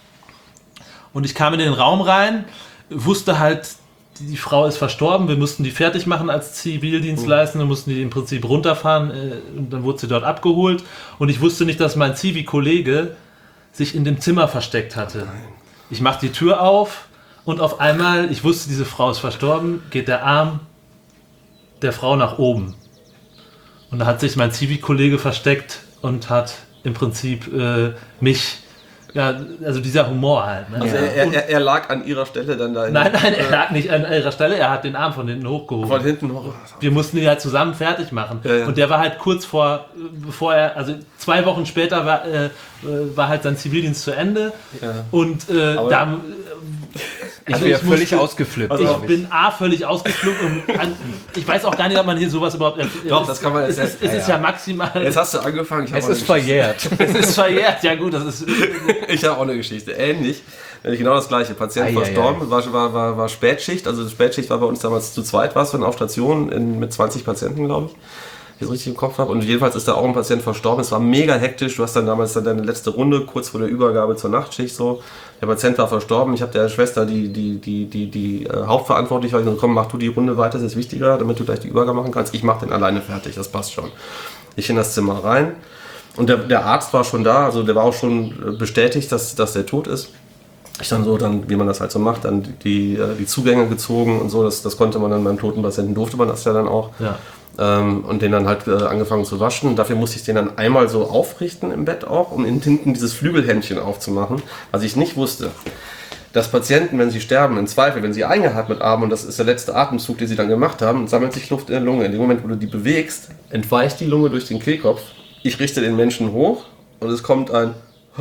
Und ich kam in den Raum rein, wusste halt, die, die Frau ist verstorben, wir mussten die fertig machen als Zivildienstleister, mussten die im Prinzip runterfahren, äh, und dann wurde sie dort abgeholt. Und ich wusste nicht, dass mein Zivi-Kollege sich in dem Zimmer versteckt hatte. Ich mache die Tür auf und auf einmal, ich wusste, diese Frau ist verstorben, geht der Arm der Frau nach oben. Und da hat sich mein Zivi-Kollege versteckt und hat im Prinzip äh, mich, ja, also dieser Humor halt. Ne? Also er, er, er lag an ihrer Stelle dann da. In nein, nein, er lag nicht an ihrer Stelle, er hat den Arm von hinten hochgehoben. Von hinten hoch. Wir mussten ihn halt zusammen fertig machen. Ja, ja. Und der war halt kurz vor, bevor er, also zwei Wochen später war, äh, war halt sein Zivildienst zu Ende. Ja. Und äh, da... Ich also bin ja völlig musste, ausgeflippt. Also ich bin A, völlig ausgeflippt und an, ich weiß auch gar nicht, ob man hier sowas überhaupt... Doch, ist, das kann man... Es, es, es ja, ist ja maximal... Jetzt hast du angefangen. Ich es ist verjährt. Es ist verjährt, ja gut, das ist... Ich habe auch eine Geschichte. Ähnlich, nämlich genau das gleiche. Patient ah, verstorben, ja, ja. War, war, war, war Spätschicht. Also Spätschicht war bei uns damals zu zweit, warst du auf Station in, mit zwanzig Patienten, glaube ich. Ich das richtig im Kopf habe. Und jedenfalls ist da auch ein Patient verstorben. Es war mega hektisch. Du hast dann damals dann deine letzte Runde, kurz vor der Übergabe zur Nachtschicht so. Der Patient war verstorben. Ich habe der Schwester, die, die, die, die, die äh, hauptverantwortlich war, gesagt, komm, mach du die Runde weiter, das ist wichtiger, damit du gleich die Übergabe machen kannst. Ich mache den alleine fertig, das passt schon. Ich in das Zimmer rein. Und der, der Arzt war schon da, also der war auch schon bestätigt, dass, dass der tot ist. Ich dann so, dann, wie man das halt so macht, dann die, die Zugänge gezogen und so, das, das konnte man dann beim toten Patienten, durfte man das ja dann auch. Ja. Ähm, und den dann halt äh, angefangen zu waschen. Dafür musste ich den dann einmal so aufrichten im Bett auch, um hinten dieses Flügelhändchen aufzumachen. Was ich nicht wusste, dass Patienten, wenn sie sterben, im Zweifel, wenn sie eingeatmet haben, und das ist der letzte Atemzug, den sie dann gemacht haben, sammelt sich Luft in der Lunge. In dem Moment, wo du die bewegst, entweicht die Lunge durch den Kehlkopf. Ich richte den Menschen hoch und es kommt ein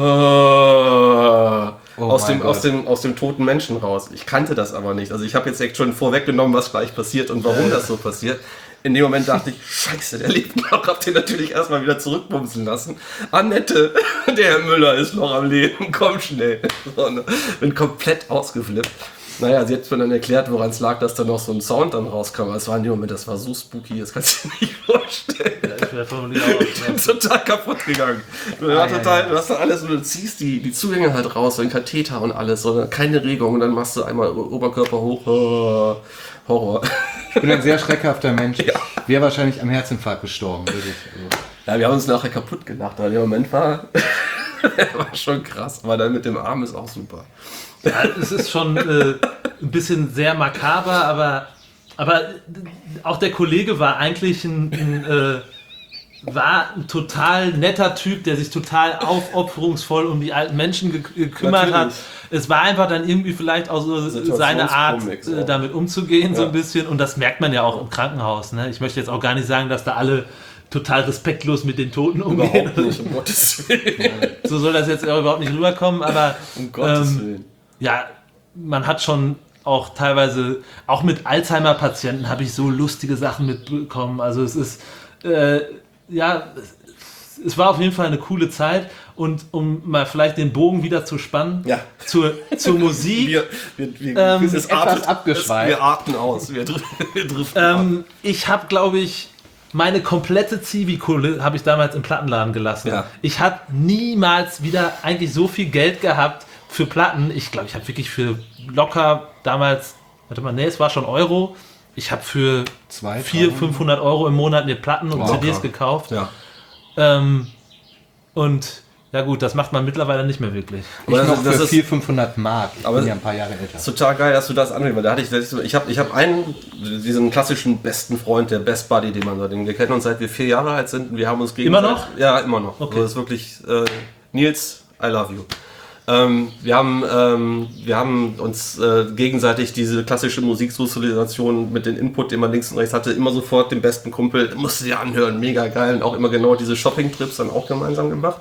Oh aus, dem, aus, dem, aus dem toten Menschen raus. Ich kannte das aber nicht. Also ich habe jetzt echt schon vorweggenommen, was gleich passiert und warum das so passiert. In dem Moment dachte ich, scheiße, der lebt noch. Hab den natürlich erstmal wieder zurückbumsen lassen. Annette, der Herr Müller ist noch am Leben, komm schnell. So, ne? Bin komplett ausgeflippt. Naja, sie hat mir dann erklärt, woran es lag, dass da noch so ein Sound dann rauskam. Es war in dem Moment, das war so spooky, das kannst du dir nicht vorstellen. Ja, ich wäre vermutlich auch. Ich bin total kaputt gegangen. Du, ah, ja, total, ja. Du hast dann alles und du ziehst die, die Zugänge halt raus, so ein Katheter und alles, so, keine Regung und dann machst du einmal Oberkörper hoch. Oh, Horror. Ich bin ein sehr schreckhafter Mensch. Ja. Wäre wahrscheinlich am Herzinfarkt gestorben. Wirklich. Ja, wir haben uns nachher kaputt gelacht, aber der Moment war... der war schon krass, aber dann mit dem Arm ist auch super. Ja, es ist schon äh, ein bisschen sehr makaber, aber, aber auch der Kollege war eigentlich ein, ein, äh, war ein total netter Typ, der sich total aufopferungsvoll um die alten Menschen ge- gekümmert Natürlich. hat. Es war einfach dann irgendwie vielleicht auch so seine Art, Situationskomik, äh, damit umzugehen, Ja. so ein bisschen. Und das merkt man ja auch im Krankenhaus. Ne? Ich möchte jetzt auch gar nicht sagen, dass da alle total respektlos mit den Toten umgehen. Überhaupt nicht, um Gottes Willen. So soll das jetzt auch überhaupt nicht rüberkommen, aber Um Gottes ähm, Willen. ja, man hat schon auch teilweise, auch mit Alzheimer-Patienten habe ich so lustige Sachen mitbekommen. Also es ist, äh, ja, es, es war auf jeden Fall eine coole Zeit. Und um mal vielleicht den Bogen wieder zu spannen, Ja. zur, zur Musik. Wir, wir, wir, Ähm, es etwas artet- abgeschweift. es- Wir atmen aus. Wir, dr- wir driften ab. ähm, ich habe, glaube ich, meine komplette Zivi-Kohle habe ich damals im Plattenladen gelassen. Ja. Ich habe niemals wieder eigentlich so viel Geld gehabt für Platten. Ich glaube, ich habe wirklich für locker damals, warte mal, nee, es war schon Euro. Ich habe für Zwei, vierhundert, drei. fünfhundert Euro im Monat mir Platten und Wow. C Ds gekauft. Ja. Ähm, und ja gut, das macht man mittlerweile nicht mehr wirklich. Aber Ich das- noch das für ist- vierhundert, fünfhundert Mark. Ich Aber- bin ja ein paar Jahre älter. Ist total geil, dass du das anhörst, weil da hatte ich, ich habe ich hab einen, diesen klassischen besten Freund, der Best Buddy, den man so denkt. Wir kennen uns seit wir vier Jahre alt sind und wir haben uns gegenseitig... Immer noch? Ja, immer noch. Okay. Also das ist wirklich, äh, Nils, I love you. Ähm, wir, haben, ähm, wir haben uns äh, gegenseitig diese klassische Musiksozialisation mit dem Input, den man links und rechts hatte, immer sofort den besten Kumpel, musste dir anhören, mega geil. Und auch immer genau diese Shopping-Trips dann auch gemeinsam gemacht.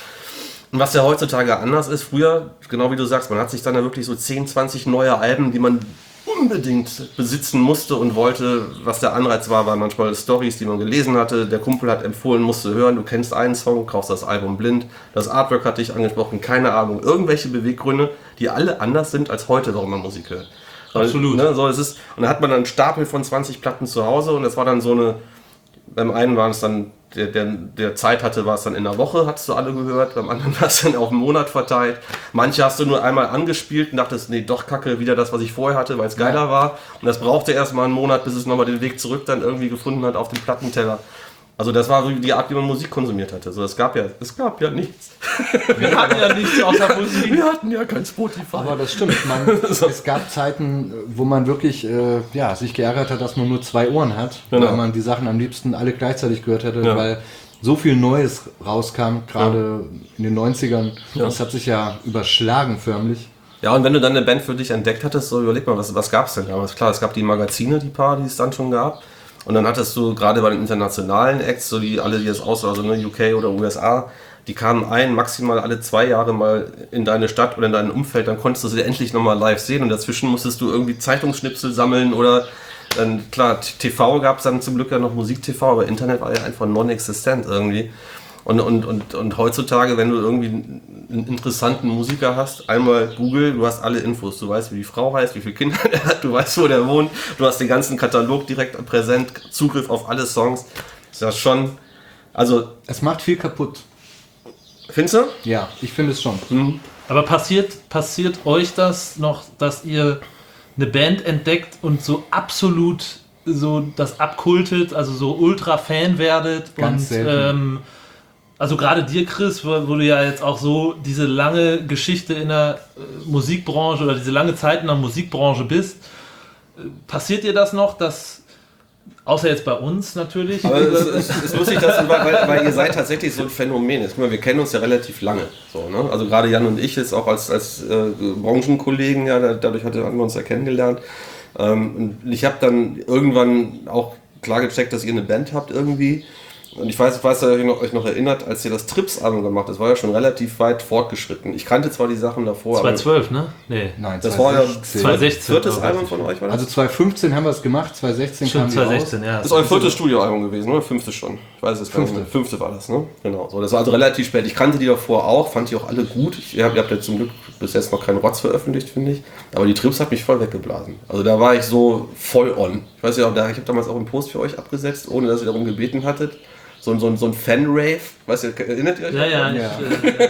Und was ja heutzutage anders ist, früher, genau wie du sagst, man hat sich dann ja wirklich so zehn, zwanzig neue Alben, die man unbedingt besitzen musste und wollte, was der Anreiz war, waren manchmal Stories, die man gelesen hatte, der Kumpel hat empfohlen, musst du hören, du kennst einen Song, kaufst das Album blind, das Artwork hatte ich angesprochen, keine Ahnung, irgendwelche Beweggründe, die alle anders sind als heute, warum man Musik hört. Absolut. Ne, so, es ist, und dann hat man dann einen Stapel von zwanzig Platten zu Hause und das war dann so eine, beim einen waren es dann, der, der, der Zeit hatte, war es dann in der Woche, hattest du alle gehört, beim anderen war es dann auf einen Monat verteilt. Manche hast du nur einmal angespielt und dachtest, nee, doch kacke, wieder das, was ich vorher hatte, weil es geiler war. Und das brauchte erstmal einen Monat, bis es nochmal den Weg zurück dann irgendwie gefunden hat auf den Plattenteller. Also das war so die Art, wie man Musik konsumiert hatte. Also es gab ja, es gab ja nichts. Wir hatten ja nichts außer Musik. Wir hatten ja kein Spotify. Aber das stimmt. Man, es gab Zeiten, wo man wirklich äh, ja, sich geärgert hat, dass man nur zwei Ohren hat, Genau. weil man die Sachen am liebsten alle gleichzeitig gehört hätte, Ja. weil so viel Neues rauskam, gerade in den neunzigern. Ja. Das hat sich ja überschlagen förmlich. Ja, und wenn du dann eine Band für dich entdeckt hattest, so überleg mal, was, was gab es denn damals? Klar, es gab die Magazine, die paar, die es dann schon gab. Und dann hattest du gerade bei den internationalen Acts, so die alle, die jetzt aus, also ne, U K oder U S A, die kamen ein, maximal alle zwei Jahre mal in deine Stadt oder in dein Umfeld, dann konntest du sie endlich nochmal live sehen und dazwischen musstest du irgendwie Zeitungsschnipsel sammeln oder dann, klar, T V gab es dann zum Glück ja noch Musik-T V, aber Internet war ja einfach non-existent irgendwie. Und, und, und, und heutzutage, wenn du irgendwie einen interessanten Musiker hast, einmal Google, du hast alle Infos. Du weißt, wie die Frau heißt, wie viele Kinder er hat, du weißt, wo der wohnt, du hast den ganzen Katalog direkt präsent, Zugriff auf alle Songs. Ist ja schon, also, Es macht viel kaputt. findest du? Ja, ich finde es schon. Aber passiert, passiert euch das noch, dass ihr eine Band entdeckt und so absolut so das abkultet, also so ultra Fan werdet? Ganz und selten. ähm, also gerade dir, Chris, wo, wo du ja jetzt auch so diese lange Geschichte in der äh, Musikbranche oder diese lange Zeit in der Musikbranche bist, äh, passiert dir das noch, dass, außer jetzt bei uns natürlich, Aber es ist, es ist lustig, dass, weil, weil, weil ihr seid tatsächlich so ein Phänomen. Jetzt, guck mal, wir kennen uns ja relativ lange. So, ne? Also gerade Jan und ich jetzt auch als, als äh, Branchenkollegen, ja, da- dadurch hat- haben wir uns ja kennengelernt. Ähm, und ich habe dann irgendwann auch klar gecheckt, dass ihr eine Band habt irgendwie. Und ich weiß, ich weiß, dass ihr noch, euch noch erinnert, als ihr das Trips-Album gemacht habt, das war ja schon relativ weit fortgeschritten. Ich kannte zwar die Sachen davor, aber zwanzig zwölf, ne? Nee. Nein, das war ja zweitausendsechzehn. zwanzig sechzehn. viertes oder Album was? von euch, war das? Also zwanzig fünfzehn haben wir es gemacht, zwanzig sechzehn kam Stimmt, die zwanzig raus. sechzehn, ja. Das ist euer viertes Studioalbum gewesen, oder? Fünfte schon. Ich weiß es gar nicht Fünfte. mehr. Fünfte war das, ne? Genau. So, das war also relativ spät. Ich kannte die davor auch, fand die auch alle gut. Ich, ihr habt, ihr habt ja zum Glück bis jetzt noch keinen Rotz veröffentlicht, finde ich. Aber die Trips hat mich voll weggeblasen. Also da war ich so voll on. Ich weiß ja auch, da, ich habe damals auch einen Post für euch abgesetzt, ohne dass ihr darum gebeten hattet. So, ein- so, ein- so ein Fan-Rave. Weißt ihr, erinnert ihr euch? Ja, ja. Ja. Ich, äh,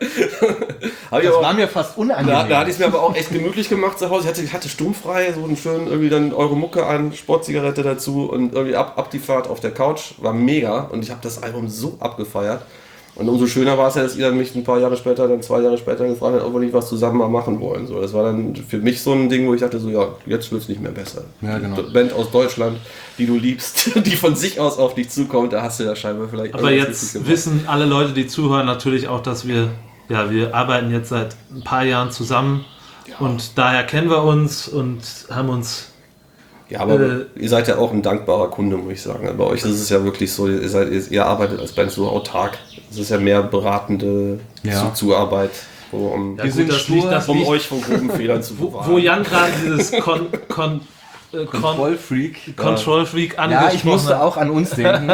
Hab ich Das aber war auch, mir fast da, unangenehm. da hatte ich es mir aber auch echt gemütlich gemacht zu Hause. Ich hatte, ich hatte sturmfrei, so einen schönen, irgendwie dann eure Mucke an, Sportzigarette dazu und irgendwie ab, ab die Fahrt auf der Couch. War mega und ich habe das Album so abgefeiert. Und umso schöner war es ja, dass ihr dann mich ein paar Jahre später, dann zwei Jahre später gefragt habt, ob wir nicht was zusammen mal machen wollen. So, das war dann für mich so ein Ding, wo ich dachte so, ja, jetzt wird es nicht mehr besser. Ja, genau. Die Band aus Deutschland, die du liebst, die von sich aus auf dich zukommt, da hast du ja scheinbar vielleicht... Aber jetzt wissen alle Leute, die zuhören, natürlich auch, dass wir, ja, wir arbeiten jetzt seit ein paar Jahren zusammen ja. und daher kennen wir uns und haben uns... Ja, aber äh, ihr seid ja auch ein dankbarer Kunde, muss ich sagen. Bei euch ist es ja wirklich so, ihr, seid, ihr arbeitet als Band so autark. Es ist ja mehr beratende ja. Zuarbeit, wo, um, ja, gut, das liegt, das um liegt, euch von groben Fehlern zu bewahren. Wo, wo Jan gerade dieses Kon, Kon, äh, Control Freak, Control Freak angesprochen Ja, ich musste auch an uns denken.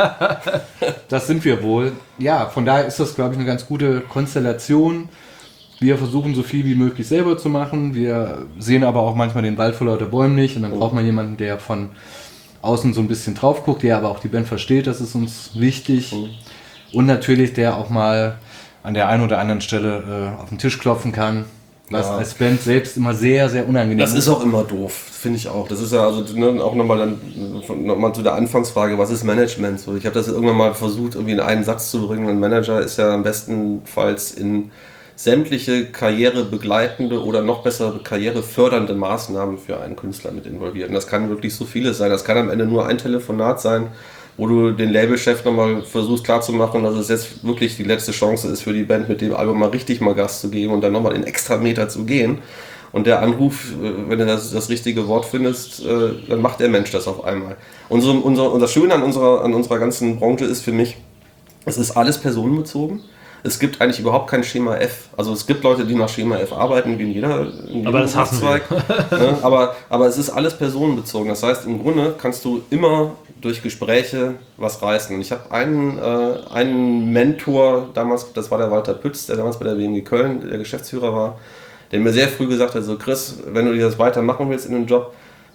Das sind wir wohl. Ja, von daher ist das, glaube ich, eine ganz gute Konstellation. Wir versuchen so viel wie möglich selber zu machen. Wir sehen aber auch manchmal den Wald vor lauter Bäumen nicht. Und dann oh. braucht man jemanden, der von außen so ein bisschen drauf guckt, der aber auch die Band versteht. Das ist uns wichtig. Oh. Und natürlich, der auch mal an der einen oder anderen Stelle äh, auf den Tisch klopfen kann. Was ja. als Band selbst immer sehr, sehr unangenehm ist. Das ist auch immer doof, finde ich auch. Das ist ja also ne, auch nochmal dann nochmal zu der Anfangsfrage, was ist Management? So, ich habe das irgendwann mal versucht, irgendwie in einen Satz zu bringen. Ein Manager ist ja am bestenfalls in sämtliche karrierebegleitende oder noch bessere karrierefördernde Maßnahmen für einen Künstler mit involviert. Und das kann wirklich so vieles sein. Das kann am Ende nur ein Telefonat sein, wo du den Labelchef nochmal versuchst klarzumachen, dass es jetzt wirklich die letzte Chance ist für die Band, mit dem Album mal richtig mal Gas zu geben und dann nochmal in extra Meter zu gehen. Und der Anruf, wenn du das, das richtige Wort findest, dann macht der Mensch das auf einmal. Unsere, unser, unser Schöne an unserer, an unserer ganzen Branche ist für mich, es ist alles personenbezogen. Es gibt eigentlich überhaupt kein Schema F. Also es gibt Leute, die nach Schema F arbeiten, wie in jeder in jedem aber das hassen wir. Ne? aber, aber es ist alles personenbezogen. Das heißt, im Grunde kannst du immer durch Gespräche was reißen. Und ich habe einen, äh, einen Mentor, damals, das war der Walter Pütz, der damals bei der W M G Köln der Geschäftsführer war, der mir sehr früh gesagt hat, so Chris, wenn du das weitermachen willst in dem Job,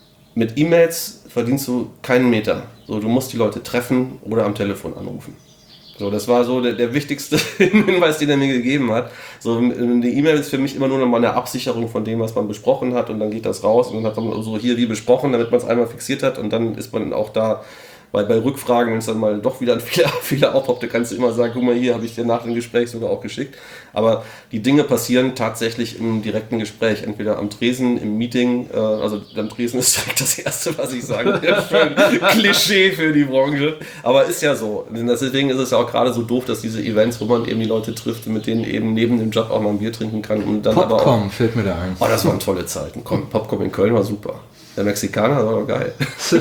mit E-Mails verdienst du keinen Meter. So, du musst die Leute treffen oder am Telefon anrufen. So, das war so der, der wichtigste Hinweis, den er mir gegeben hat. So, die E-Mail ist für mich immer nur noch mal eine Absicherung von dem, was man besprochen hat, und dann geht das raus und dann hat man so hier wie besprochen, damit man es einmal fixiert hat, und dann ist man auch da. Weil bei Rückfragen, wenn es dann mal doch wieder ein Fehler, Fehler aufpoppte, kannst du immer sagen, guck mal, hier habe ich dir nach dem Gespräch sogar auch geschickt. Aber die Dinge passieren tatsächlich im direkten Gespräch, entweder am Tresen, im Meeting, äh, also am Tresen ist direkt das Erste, was ich sage. Für ein Klischee für die Branche. Aber ist ja so. Deswegen ist es ja auch gerade so doof, dass diese Events, wo man eben die Leute trifft, mit denen eben neben dem Job auch mal ein Bier trinken kann. Und dann Popcorn aber auch, fällt mir da ein. Oh, das waren tolle Zeiten. Komm, Popcorn in Köln war super. Der Mexikaner war doch geil.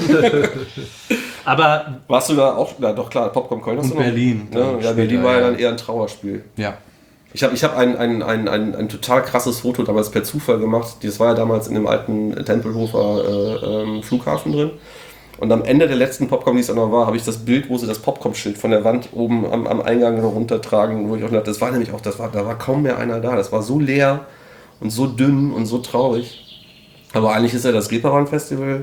Aber warst du da auch? Ja, doch klar, Popcorn Köln hast und du noch. Berlin. Ja, ja, Berlin war ja dann eher ein Trauerspiel. Ja. Ich habe ich hab ein, ein, ein, ein, ein total krasses Foto damals per Zufall gemacht. Das war ja damals in dem alten Tempelhofer äh, ähm, Flughafen drin. Und am Ende der letzten Popcorn, die es dann noch war, habe ich das Bild, wo sie das Popcorn-Schild von der Wand oben am, am Eingang runtertragen, wo ich auch dachte, das war nämlich auch, das war, da war kaum mehr einer da. Das war so leer und so dünn und so traurig. Aber eigentlich ist ja das Reeperbahn-Festival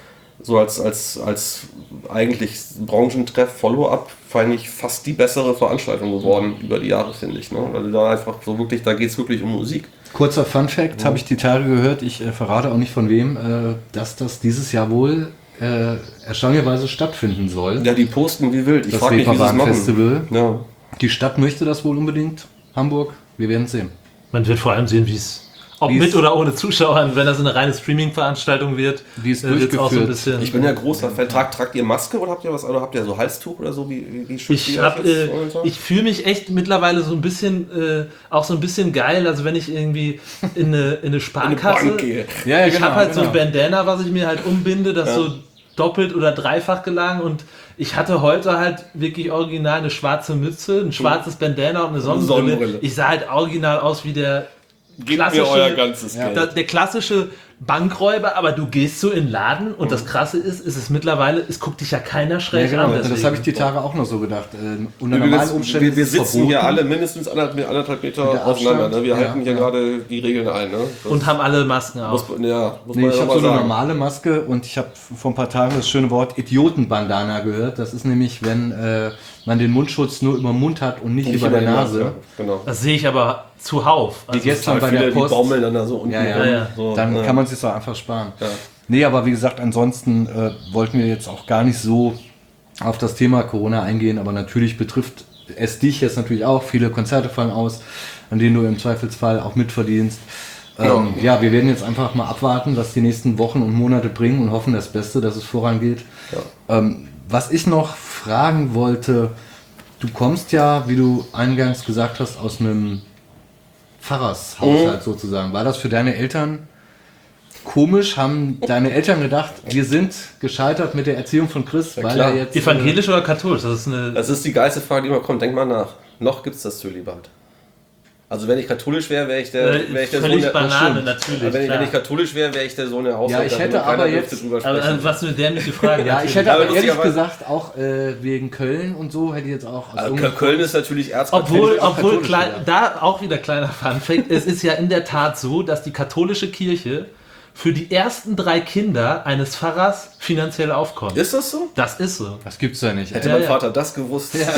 so als, als, als eigentlich Branchentreff, Follow-up, fand ich fast die bessere Veranstaltung geworden über die Jahre, finde ich. Ne? Also da einfach so wirklich, da geht es wirklich um Musik. Kurzer Fun-Fact, ja. Habe ich die Tage gehört, ich äh, verrate auch nicht von wem, äh, dass das dieses Jahr wohl äh, erstaunlicherweise stattfinden soll. Ja, die posten wie wild. Ich frage mich, wie sie es machen. Ja. Die Stadt möchte das wohl unbedingt, Hamburg, wir werden es sehen. Man wird vor allem sehen, wie es ob Wie mit oder ohne Zuschauern, wenn das eine reine Streaming-Veranstaltung wird, wie es durchgeführt. Auch so ein bisschen, ich bin ja großer Fan. Tragt, tragt ihr Maske oder habt ihr was? Oder habt ihr so Halstuch oder so? Wie, wie, wie ich hab, äh, ich fühle mich echt mittlerweile so ein bisschen, äh, auch so ein bisschen geil. Also wenn ich irgendwie in eine, in eine Sparkasse, in eine Bank gehe. Ja, ja, ich genau, habe halt genau. so ein Bandana, was ich mir halt umbinde, das ja. so doppelt oder dreifach gelang, und ich hatte heute halt wirklich original eine schwarze Mütze, ein schwarzes Bandana und eine Sonnenbrille. Sonnenbrille. Ich sah halt original aus wie der Gebt mir euer ganzes Geld. Der, der klassische Bankräuber, aber du gehst so in den Laden und mhm. das Krasse ist, ist es mittlerweile, es guckt dich ja keiner schräg ja, genau. an. Das habe ich die Tage auch noch so gedacht. Äh, unter wir, normalen Umständen wir, wir sitzen hier alle mindestens anderthalb, anderthalb Meter aufeinander. Ne? Wir ja, halten hier ja. gerade die Regeln ein. Ne? Und haben alle Masken auf. Muss, ja, muss nee, man ich ja habe so sagen. eine normale Maske, und ich habe vor ein paar Tagen das schöne Wort Idiotenbandana gehört. Das ist nämlich, wenn äh, man den Mundschutz nur über den Mund hat und nicht, nicht über der Nase. Ja, genau. Das sehe ich aber zuhauf. Also wie gestern bei der Post. Die baumeln dann da so unten. Ja, ja. Ja, so, dann ja. kann man es sich so einfach sparen. Ja. Nee, aber wie gesagt, ansonsten äh, wollten wir jetzt auch gar nicht so auf das Thema Corona eingehen, aber natürlich betrifft es dich jetzt natürlich auch, viele Konzerte fallen aus, an denen du im Zweifelsfall auch mitverdienst. Ähm, ja. ja, wir werden jetzt einfach mal abwarten, was die nächsten Wochen und Monate bringen und hoffen das Beste, dass es vorangeht. Ja. Ähm, was ich noch fragen wollte, du kommst ja, wie du eingangs gesagt hast, aus einem Pfarrershaushalt mhm. sozusagen. War das für deine Eltern komisch? Haben deine Eltern gedacht, wir sind gescheitert mit der Erziehung von Chris, ja, weil klar. er jetzt... Evangelisch äh, oder katholisch? Das ist, eine das ist die geilste Frage, die immer kommt. Denk mal nach. Noch gibt es das Zölibat. Also wenn ich katholisch wäre, wäre ich der, wär ich der Sohn der Banane, natürlich. Wenn ich, wenn ich katholisch wäre, wäre ich der Sohn der Haushalter. Ja, ich hätte aber jetzt... Aber was für eine dämliche Frage. Ja, ich hätte aber, aber ehrlich gesagt auch äh, wegen Köln und so, hätte ich jetzt auch... Also Köln ist natürlich erzkatholisch. Obwohl, obwohl klein, da auch wieder kleiner Funfact, es ist ja in der Tat so, dass die katholische Kirche für die ersten drei Kinder eines Pfarrers finanziell aufkommt. Ist das so? Das ist so. Das gibt's ja nicht. Hätte ja, mein ja. Vater das gewusst, ja.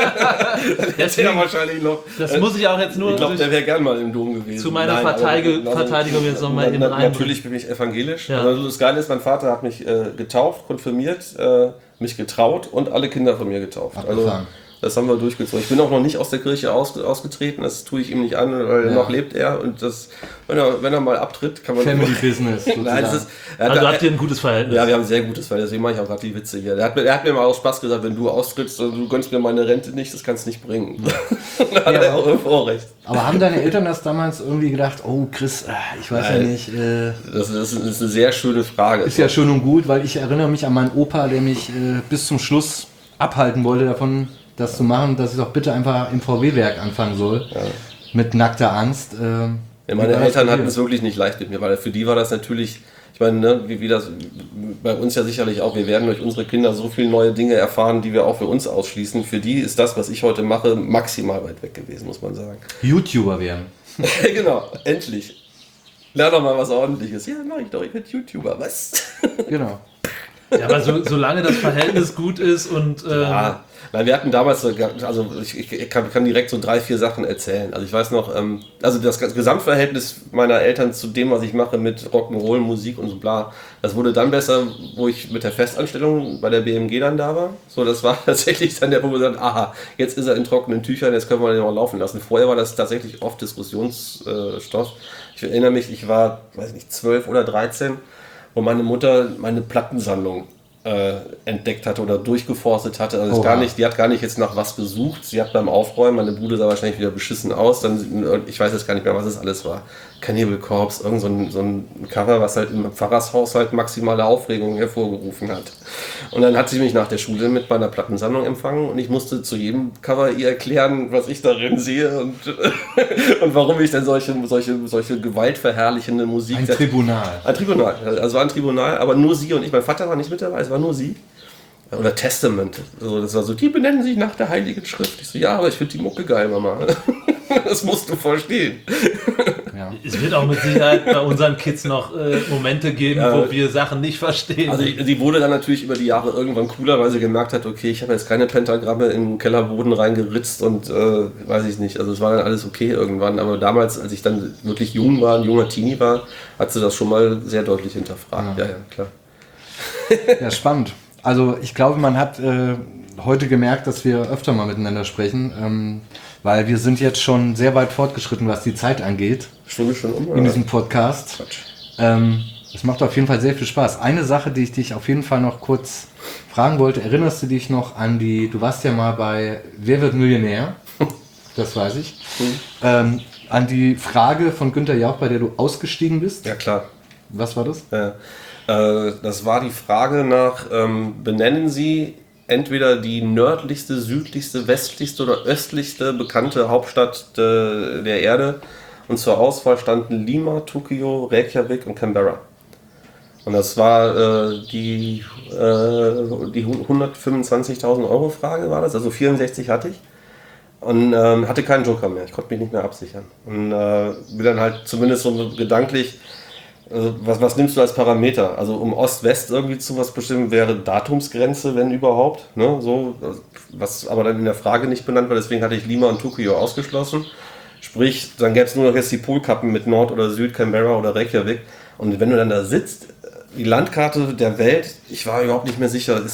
hätte er wahrscheinlich noch... Das muss ich auch jetzt nur... Ich glaube, der wäre gern mal im Dom gewesen. Zu meiner Nein, Verteidigung, also, Verteidigung jetzt nochmal eben rein. Natürlich bin ich evangelisch. Ja. Also das Geile ist, mein Vater hat mich äh, getauft, konfirmiert, äh, mich getraut und alle Kinder von mir getauft. Abgefahren. Also das haben wir durchgezogen. Ich bin auch noch nicht aus der Kirche aus, ausgetreten, das tue ich ihm nicht an, weil ja. noch lebt er. Und das, wenn er, wenn er mal abtritt, kann man... Family Business. Nein, das ist, er also hat, habt ihr ein gutes Verhältnis? Ja, wir haben ein sehr gutes Verhältnis, deswegen mache ich auch gerade die Witze hier. Er hat, er hat mir mal aus Spaß gesagt, wenn du austrittst und du gönnst mir meine Rente nicht, das kannst du nicht bringen. Da hat ja, er auch Vorrecht. Aber haben deine Eltern das damals irgendwie gedacht, oh Chris, ich weiß Nein. ja nicht... Äh, das, das ist eine sehr schöne Frage. Ist ja schön und gut, weil ich erinnere mich an meinen Opa, der mich äh, bis zum Schluss abhalten wollte davon, das zu machen, dass ich doch bitte einfach im V W-Werk anfangen soll. Ja. Mit nackter Angst. Äh, ja, meine Eltern hatten es wirklich nicht leicht mit mir, weil für die war das natürlich, ich meine, ne, wie, wie das bei uns ja sicherlich auch, wir werden durch unsere Kinder so viele neue Dinge erfahren, die wir auch für uns ausschließen. Für die ist das, was ich heute mache, maximal weit weg gewesen, muss man sagen. YouTuber werden. Genau, endlich. Lern doch mal was Ordentliches. Ja, mach ich doch, ich werde YouTuber, was? Genau. Ja, aber so, solange das Verhältnis gut ist und... Ähm ja. Nein, wir hatten damals, also ich, ich kann, kann direkt so drei, vier Sachen erzählen. Also ich weiß noch, ähm, also das Gesamtverhältnis meiner Eltern zu dem, was ich mache mit Rock'n'Roll, Musik und so bla, das wurde dann besser, wo ich mit der Festanstellung bei der B M G dann da war. So, das war tatsächlich dann der Punkt, wo wir sagen, aha, jetzt ist er in trockenen Tüchern, jetzt können wir den auch laufen lassen. Vorher war das tatsächlich oft Diskussionsstoff. Ich erinnere mich, ich war, weiß nicht, zwölf oder dreizehn, wo meine Mutter meine Plattensammlung Äh, entdeckt hatte oder durchgeforstet hatte. Also ist gar nicht, die hat gar nicht jetzt nach was gesucht. Sie hat beim Aufräumen, meine Bude sah wahrscheinlich wieder beschissen aus. Dann, ich weiß jetzt gar nicht mehr, was es alles war. Cannibal Corpse, irgend so ein, so ein Cover, was halt im Pfarrershaushalt maximale Aufregung hervorgerufen hat. Und dann hat sie mich nach der Schule mit meiner Plattensammlung empfangen und ich musste zu jedem Cover ihr erklären, was ich darin sehe und, und warum ich denn solche, solche, solche gewaltverherrlichende Musik... Ein Tribunal. Ein Tribunal, also ein Tribunal, aber nur sie und ich. Mein Vater war nicht mit dabei, es war nur sie. Oder Testament. Also das war so, die benennen sich nach der Heiligen Schrift. Ich so, ja, aber ich finde die Mucke geil, Mama. Das musst du verstehen. Ja. Es wird auch mit Sicherheit bei unseren Kids noch äh, Momente geben, ja, wo wir Sachen nicht verstehen. Also die wurde dann natürlich über die Jahre irgendwann cooler, weil sie gemerkt hat, okay, ich habe jetzt keine Pentagramme im Kellerboden reingeritzt und äh, weiß ich nicht. Also es war dann alles okay irgendwann. Aber damals, als ich dann wirklich jung war, ein junger Teenie war, hat sie das schon mal sehr deutlich hinterfragt. Ja, ja, ja, klar. Ja, spannend. Also ich glaube, man hat äh, heute gemerkt, dass wir öfter mal miteinander sprechen, ähm, weil wir sind jetzt schon sehr weit fortgeschritten, was die Zeit angeht. Stunde schon um, in diesem Podcast. Quatsch. Ähm, es macht auf jeden Fall sehr viel Spaß. Eine Sache, die ich dich auf jeden Fall noch kurz fragen wollte, erinnerst du dich noch an die, du warst ja mal bei Wer wird Millionär? Das weiß ich. Mhm. Ähm, an die Frage von Günther Jauch, bei der du ausgestiegen bist? Ja, klar. Was war das? Ja. Das war die Frage nach, ähm, benennen Sie entweder die nördlichste, südlichste, westlichste oder östlichste bekannte Hauptstadt de, der Erde. Und zur Auswahl standen Lima, Tokio, Reykjavik und Canberra. Und das war äh, die, äh, die hundertfünfundzwanzigtausend Euro Frage war das, also vierundsechzig hatte ich. Und ähm, hatte keinen Joker mehr, ich konnte mich nicht mehr absichern. Und äh, bin dann halt zumindest so gedanklich, Was, was nimmst du als Parameter? Also um Ost-West irgendwie zu was bestimmen, wäre Datumsgrenze, wenn überhaupt. Ne? So, was aber dann in der Frage nicht benannt war, deswegen hatte ich Lima und Tokio ausgeschlossen. Sprich, dann gäbe es nur noch jetzt die Polkappen mit Nord oder Süd, Canberra oder Reykjavik. Und wenn du dann da sitzt, die Landkarte der Welt, ich war überhaupt nicht mehr sicher, ist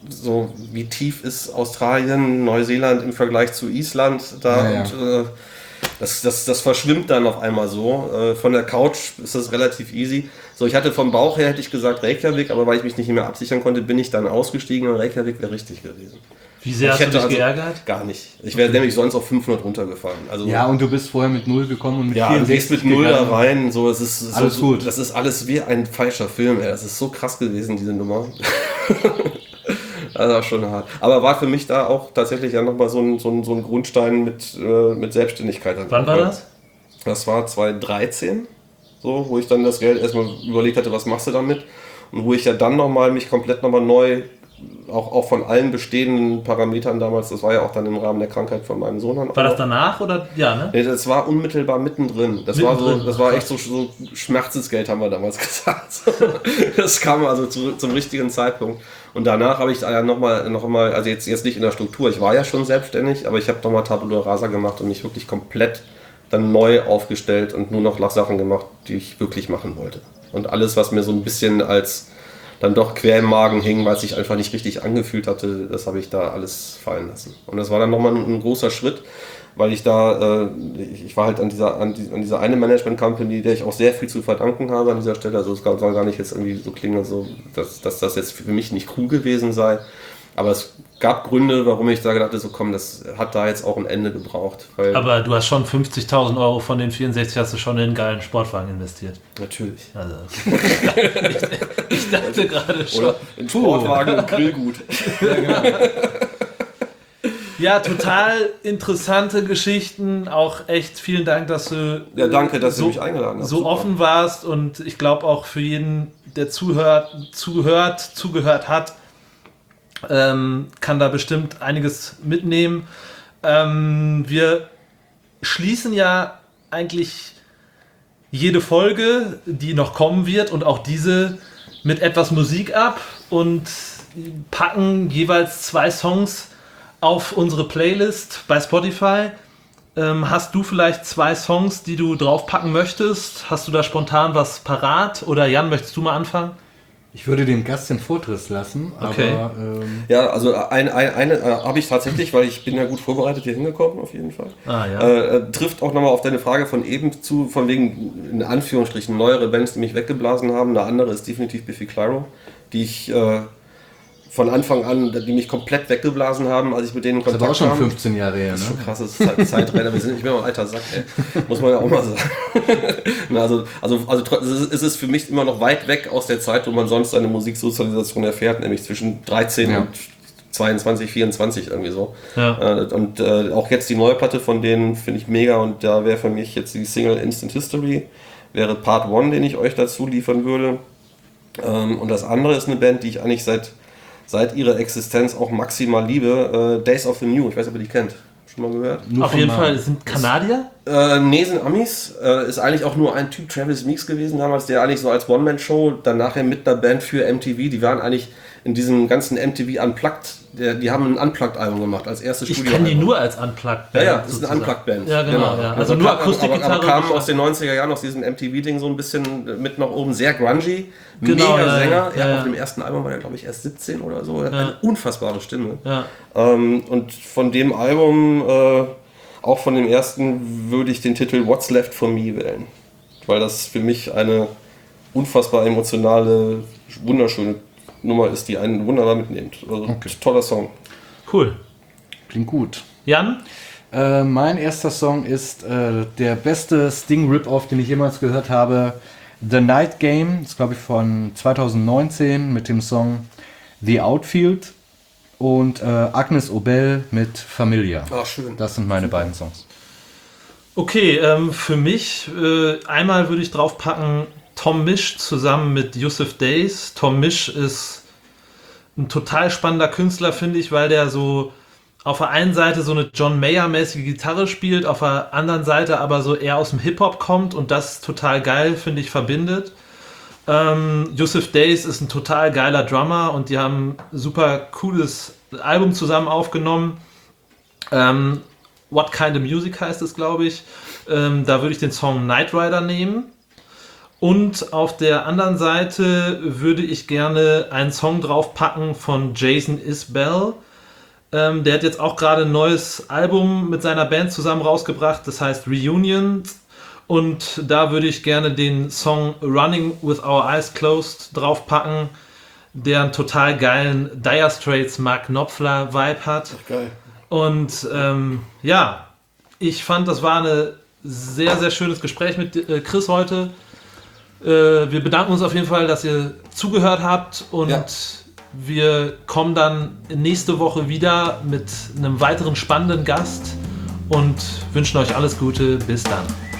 so wie tief ist Australien, Neuseeland im Vergleich zu Island da Ja, ja. und äh, das, das, das verschwimmt dann auf einmal so. Äh, von der Couch ist das relativ easy. So, ich hatte vom Bauch her, hätte ich gesagt Reykjavik, aber weil ich mich nicht mehr absichern konnte, bin ich dann ausgestiegen und Reykjavik wäre richtig gewesen. Wie sehr Ich hast du hätte dich also geärgert? Gar nicht. Ich wäre nämlich sonst auf fünfhundert runtergefallen. Also, Ja, und du bist vorher mit null gekommen und mit ja, du gehst mit null da gegangen. rein. So, es ist so, Alles gut. Das ist alles wie ein falscher Film. Ey. Das ist so krass gewesen, diese Nummer. Das war schon hart. Aber war für mich da auch tatsächlich ja nochmal so ein, so, ein, so ein Grundstein mit, äh, mit Selbstständigkeit. Wann war das? Das war zweitausenddreizehn, so, wo ich dann das Geld erstmal überlegt hatte, was machst du damit? Und wo ich ja dann nochmal mich komplett nochmal neu, auch, auch von allen bestehenden Parametern damals, das war ja auch dann im Rahmen der Krankheit von meinem Sohn. War das danach oder? Ja, ne? Nee, das war unmittelbar mittendrin. Das war so, Mittendrin, das war ach, echt so, so Schmerzensgeld, haben wir damals gesagt. Das kam also zu, zum richtigen Zeitpunkt. Und danach habe ich da ja nochmal, noch mal, also jetzt, jetzt nicht in der Struktur, ich war ja schon selbstständig, aber ich habe nochmal Tabula Rasa gemacht und mich wirklich komplett dann neu aufgestellt und nur noch Sachen gemacht, die ich wirklich machen wollte. Und alles, was mir so ein bisschen als dann doch quer im Magen hing, weil es sich einfach nicht richtig angefühlt hatte, das habe ich da alles fallen lassen. Und das war dann nochmal ein, ein großer Schritt, weil ich da, äh, ich, ich war halt an dieser, an, die, an dieser eine Management-Company, der ich auch sehr viel zu verdanken habe an dieser Stelle. Also es soll gar nicht jetzt irgendwie so klingen, so, dass, dass das jetzt für mich nicht cool gewesen sei. Aber es gab Gründe, warum ich da gedacht habe, so komm, das hat da jetzt auch ein Ende gebraucht. Weil Aber du hast schon fünfzigtausend Euro von den vierundsechzig hast du schon in einen geilen Sportwagen investiert. natürlich. Also, ich, ich dachte gerade schon. Oder in Sportwagen und Grillgut. Ja, total interessante Geschichten. Auch echt vielen Dank, dass du Ja, danke, dass so, ihr mich eingeladen habt. so Super. offen warst. Und ich glaube auch für jeden, der zuhört, zuhört, zugehört hat, ähm, kann da bestimmt einiges mitnehmen. Ähm, wir schließen ja eigentlich jede Folge, die noch kommen wird und auch diese mit etwas Musik ab und packen jeweils zwei Songs auf unsere Playlist bei Spotify. Ähm, hast du vielleicht zwei Songs, die du draufpacken möchtest? Hast du da spontan was parat? Oder Jan, möchtest du mal anfangen? Ich würde dem Gast den Vortritt lassen, Okay. aber ähm, Ja, also ein, ein, eine äh, habe ich tatsächlich, weil ich bin ja gut vorbereitet hier hingekommen, auf jeden Fall. Ah, ja. Äh, äh, trifft auch nochmal auf deine Frage von eben zu, von wegen, in Anführungsstrichen, neuere Bands, die mich weggeblasen haben. Eine andere ist definitiv Biffy Clyro, die ich äh, von Anfang an, die mich komplett weggeblasen haben, als ich mit denen in das Kontakt ist auch schon kam. fünfzehn Jahre her, Das ist ne? schon krasses Zeit, Zeitrenner. Wir sind nicht mehr ein alter Sack, ey. Muss man ja auch mal sagen. Na, also, also, also tr- es ist- es ist für mich immer noch weit weg aus der Zeit, wo man sonst seine Musiksozialisation erfährt, nämlich zwischen dreizehn Ja. und zweiundzwanzig, vierundzwanzig irgendwie so. Ja. Äh, und äh, auch jetzt die neue Platte von denen finde ich mega und da wäre für mich jetzt die Single Instant History, wäre Part eins, den ich euch dazu liefern würde. Ähm, und das andere ist eine Band, die ich eigentlich seit seit ihrer Existenz auch maximal liebe, äh, Days of the New. Ich weiß nicht, ob ihr die kennt. Schon mal gehört? Nur Auf von jeden Namen. Fall sind Kanadier. Äh, nee, sind Amis. Äh, ist eigentlich auch nur ein Typ, Travis Meeks gewesen damals, der eigentlich so als One-Man-Show, dann nachher mit einer Band für M T V, die waren eigentlich in diesem ganzen M T V Unplugged, der, die haben ein Unplugged-Album gemacht, als erstes Ich Studioalbum. kenne die nur als Unplugged. Ja, ja, das ist eine Unplugged-Band. Ja, genau. Ja. Also nur kam- Akustikgitarre. Aber, aber kamen und aus den neunziger Jahren, aus diesem M T V-Ding so ein bisschen mit nach oben, sehr grungy. Genau, Mega ja, Sänger. ja, Ja, ja. auf dem ersten Album war er, glaube ich, erst siebzehn oder so. Er hat Ja. eine unfassbare Stimme. Ja. Ähm, und von dem Album, äh, auch von dem ersten, würde ich den Titel What's Left for Me wählen. Weil das für mich eine unfassbar emotionale, wunderschöne Nummer ist, die einen wunderbar mitnimmt. Also Okay. toller Song. Cool. Klingt gut. Jan? Äh, mein erster Song ist äh, der beste Sting-Rip-Off, den ich jemals gehört habe. The Night Game, das ist glaube ich von zweitausendneunzehn mit dem Song The Outfield und äh, Agnes Obel mit Familia. Ah, schön. Das sind meine beiden Songs. Okay, ähm, für mich, äh, einmal würde ich draufpacken Tom Misch zusammen mit Yusuf Days. Tom Misch ist ein total spannender Künstler, finde ich, weil der so auf der einen Seite so eine John Mayer-mäßige Gitarre spielt, auf der anderen Seite aber so eher aus dem Hip-Hop kommt und das total geil, finde ich, verbindet. Ähm, Yusuf Days ist ein total geiler Drummer und die haben ein super cooles Album zusammen aufgenommen. Ähm, What Kind of Music heißt es, glaube ich. Ähm, da würde ich den Song Knight Rider nehmen. Und auf der anderen Seite würde ich gerne einen Song draufpacken von Jason Isbell. Ähm, der hat jetzt auch gerade ein neues Album mit seiner Band zusammen rausgebracht, das heißt Reunion. Und da würde ich gerne den Song Running with Our Eyes Closed draufpacken, der einen total geilen Dire Straits Mark Knopfler Vibe hat. Ach, geil. Und ähm, ja, ich fand, das war ein sehr, sehr schönes Gespräch mit äh, Chris heute. Äh, wir bedanken uns auf jeden Fall, dass ihr zugehört habt und Ja. wir kommen dann nächste Woche wieder mit einem weiteren spannenden Gast und wünschen euch alles Gute. Bis dann.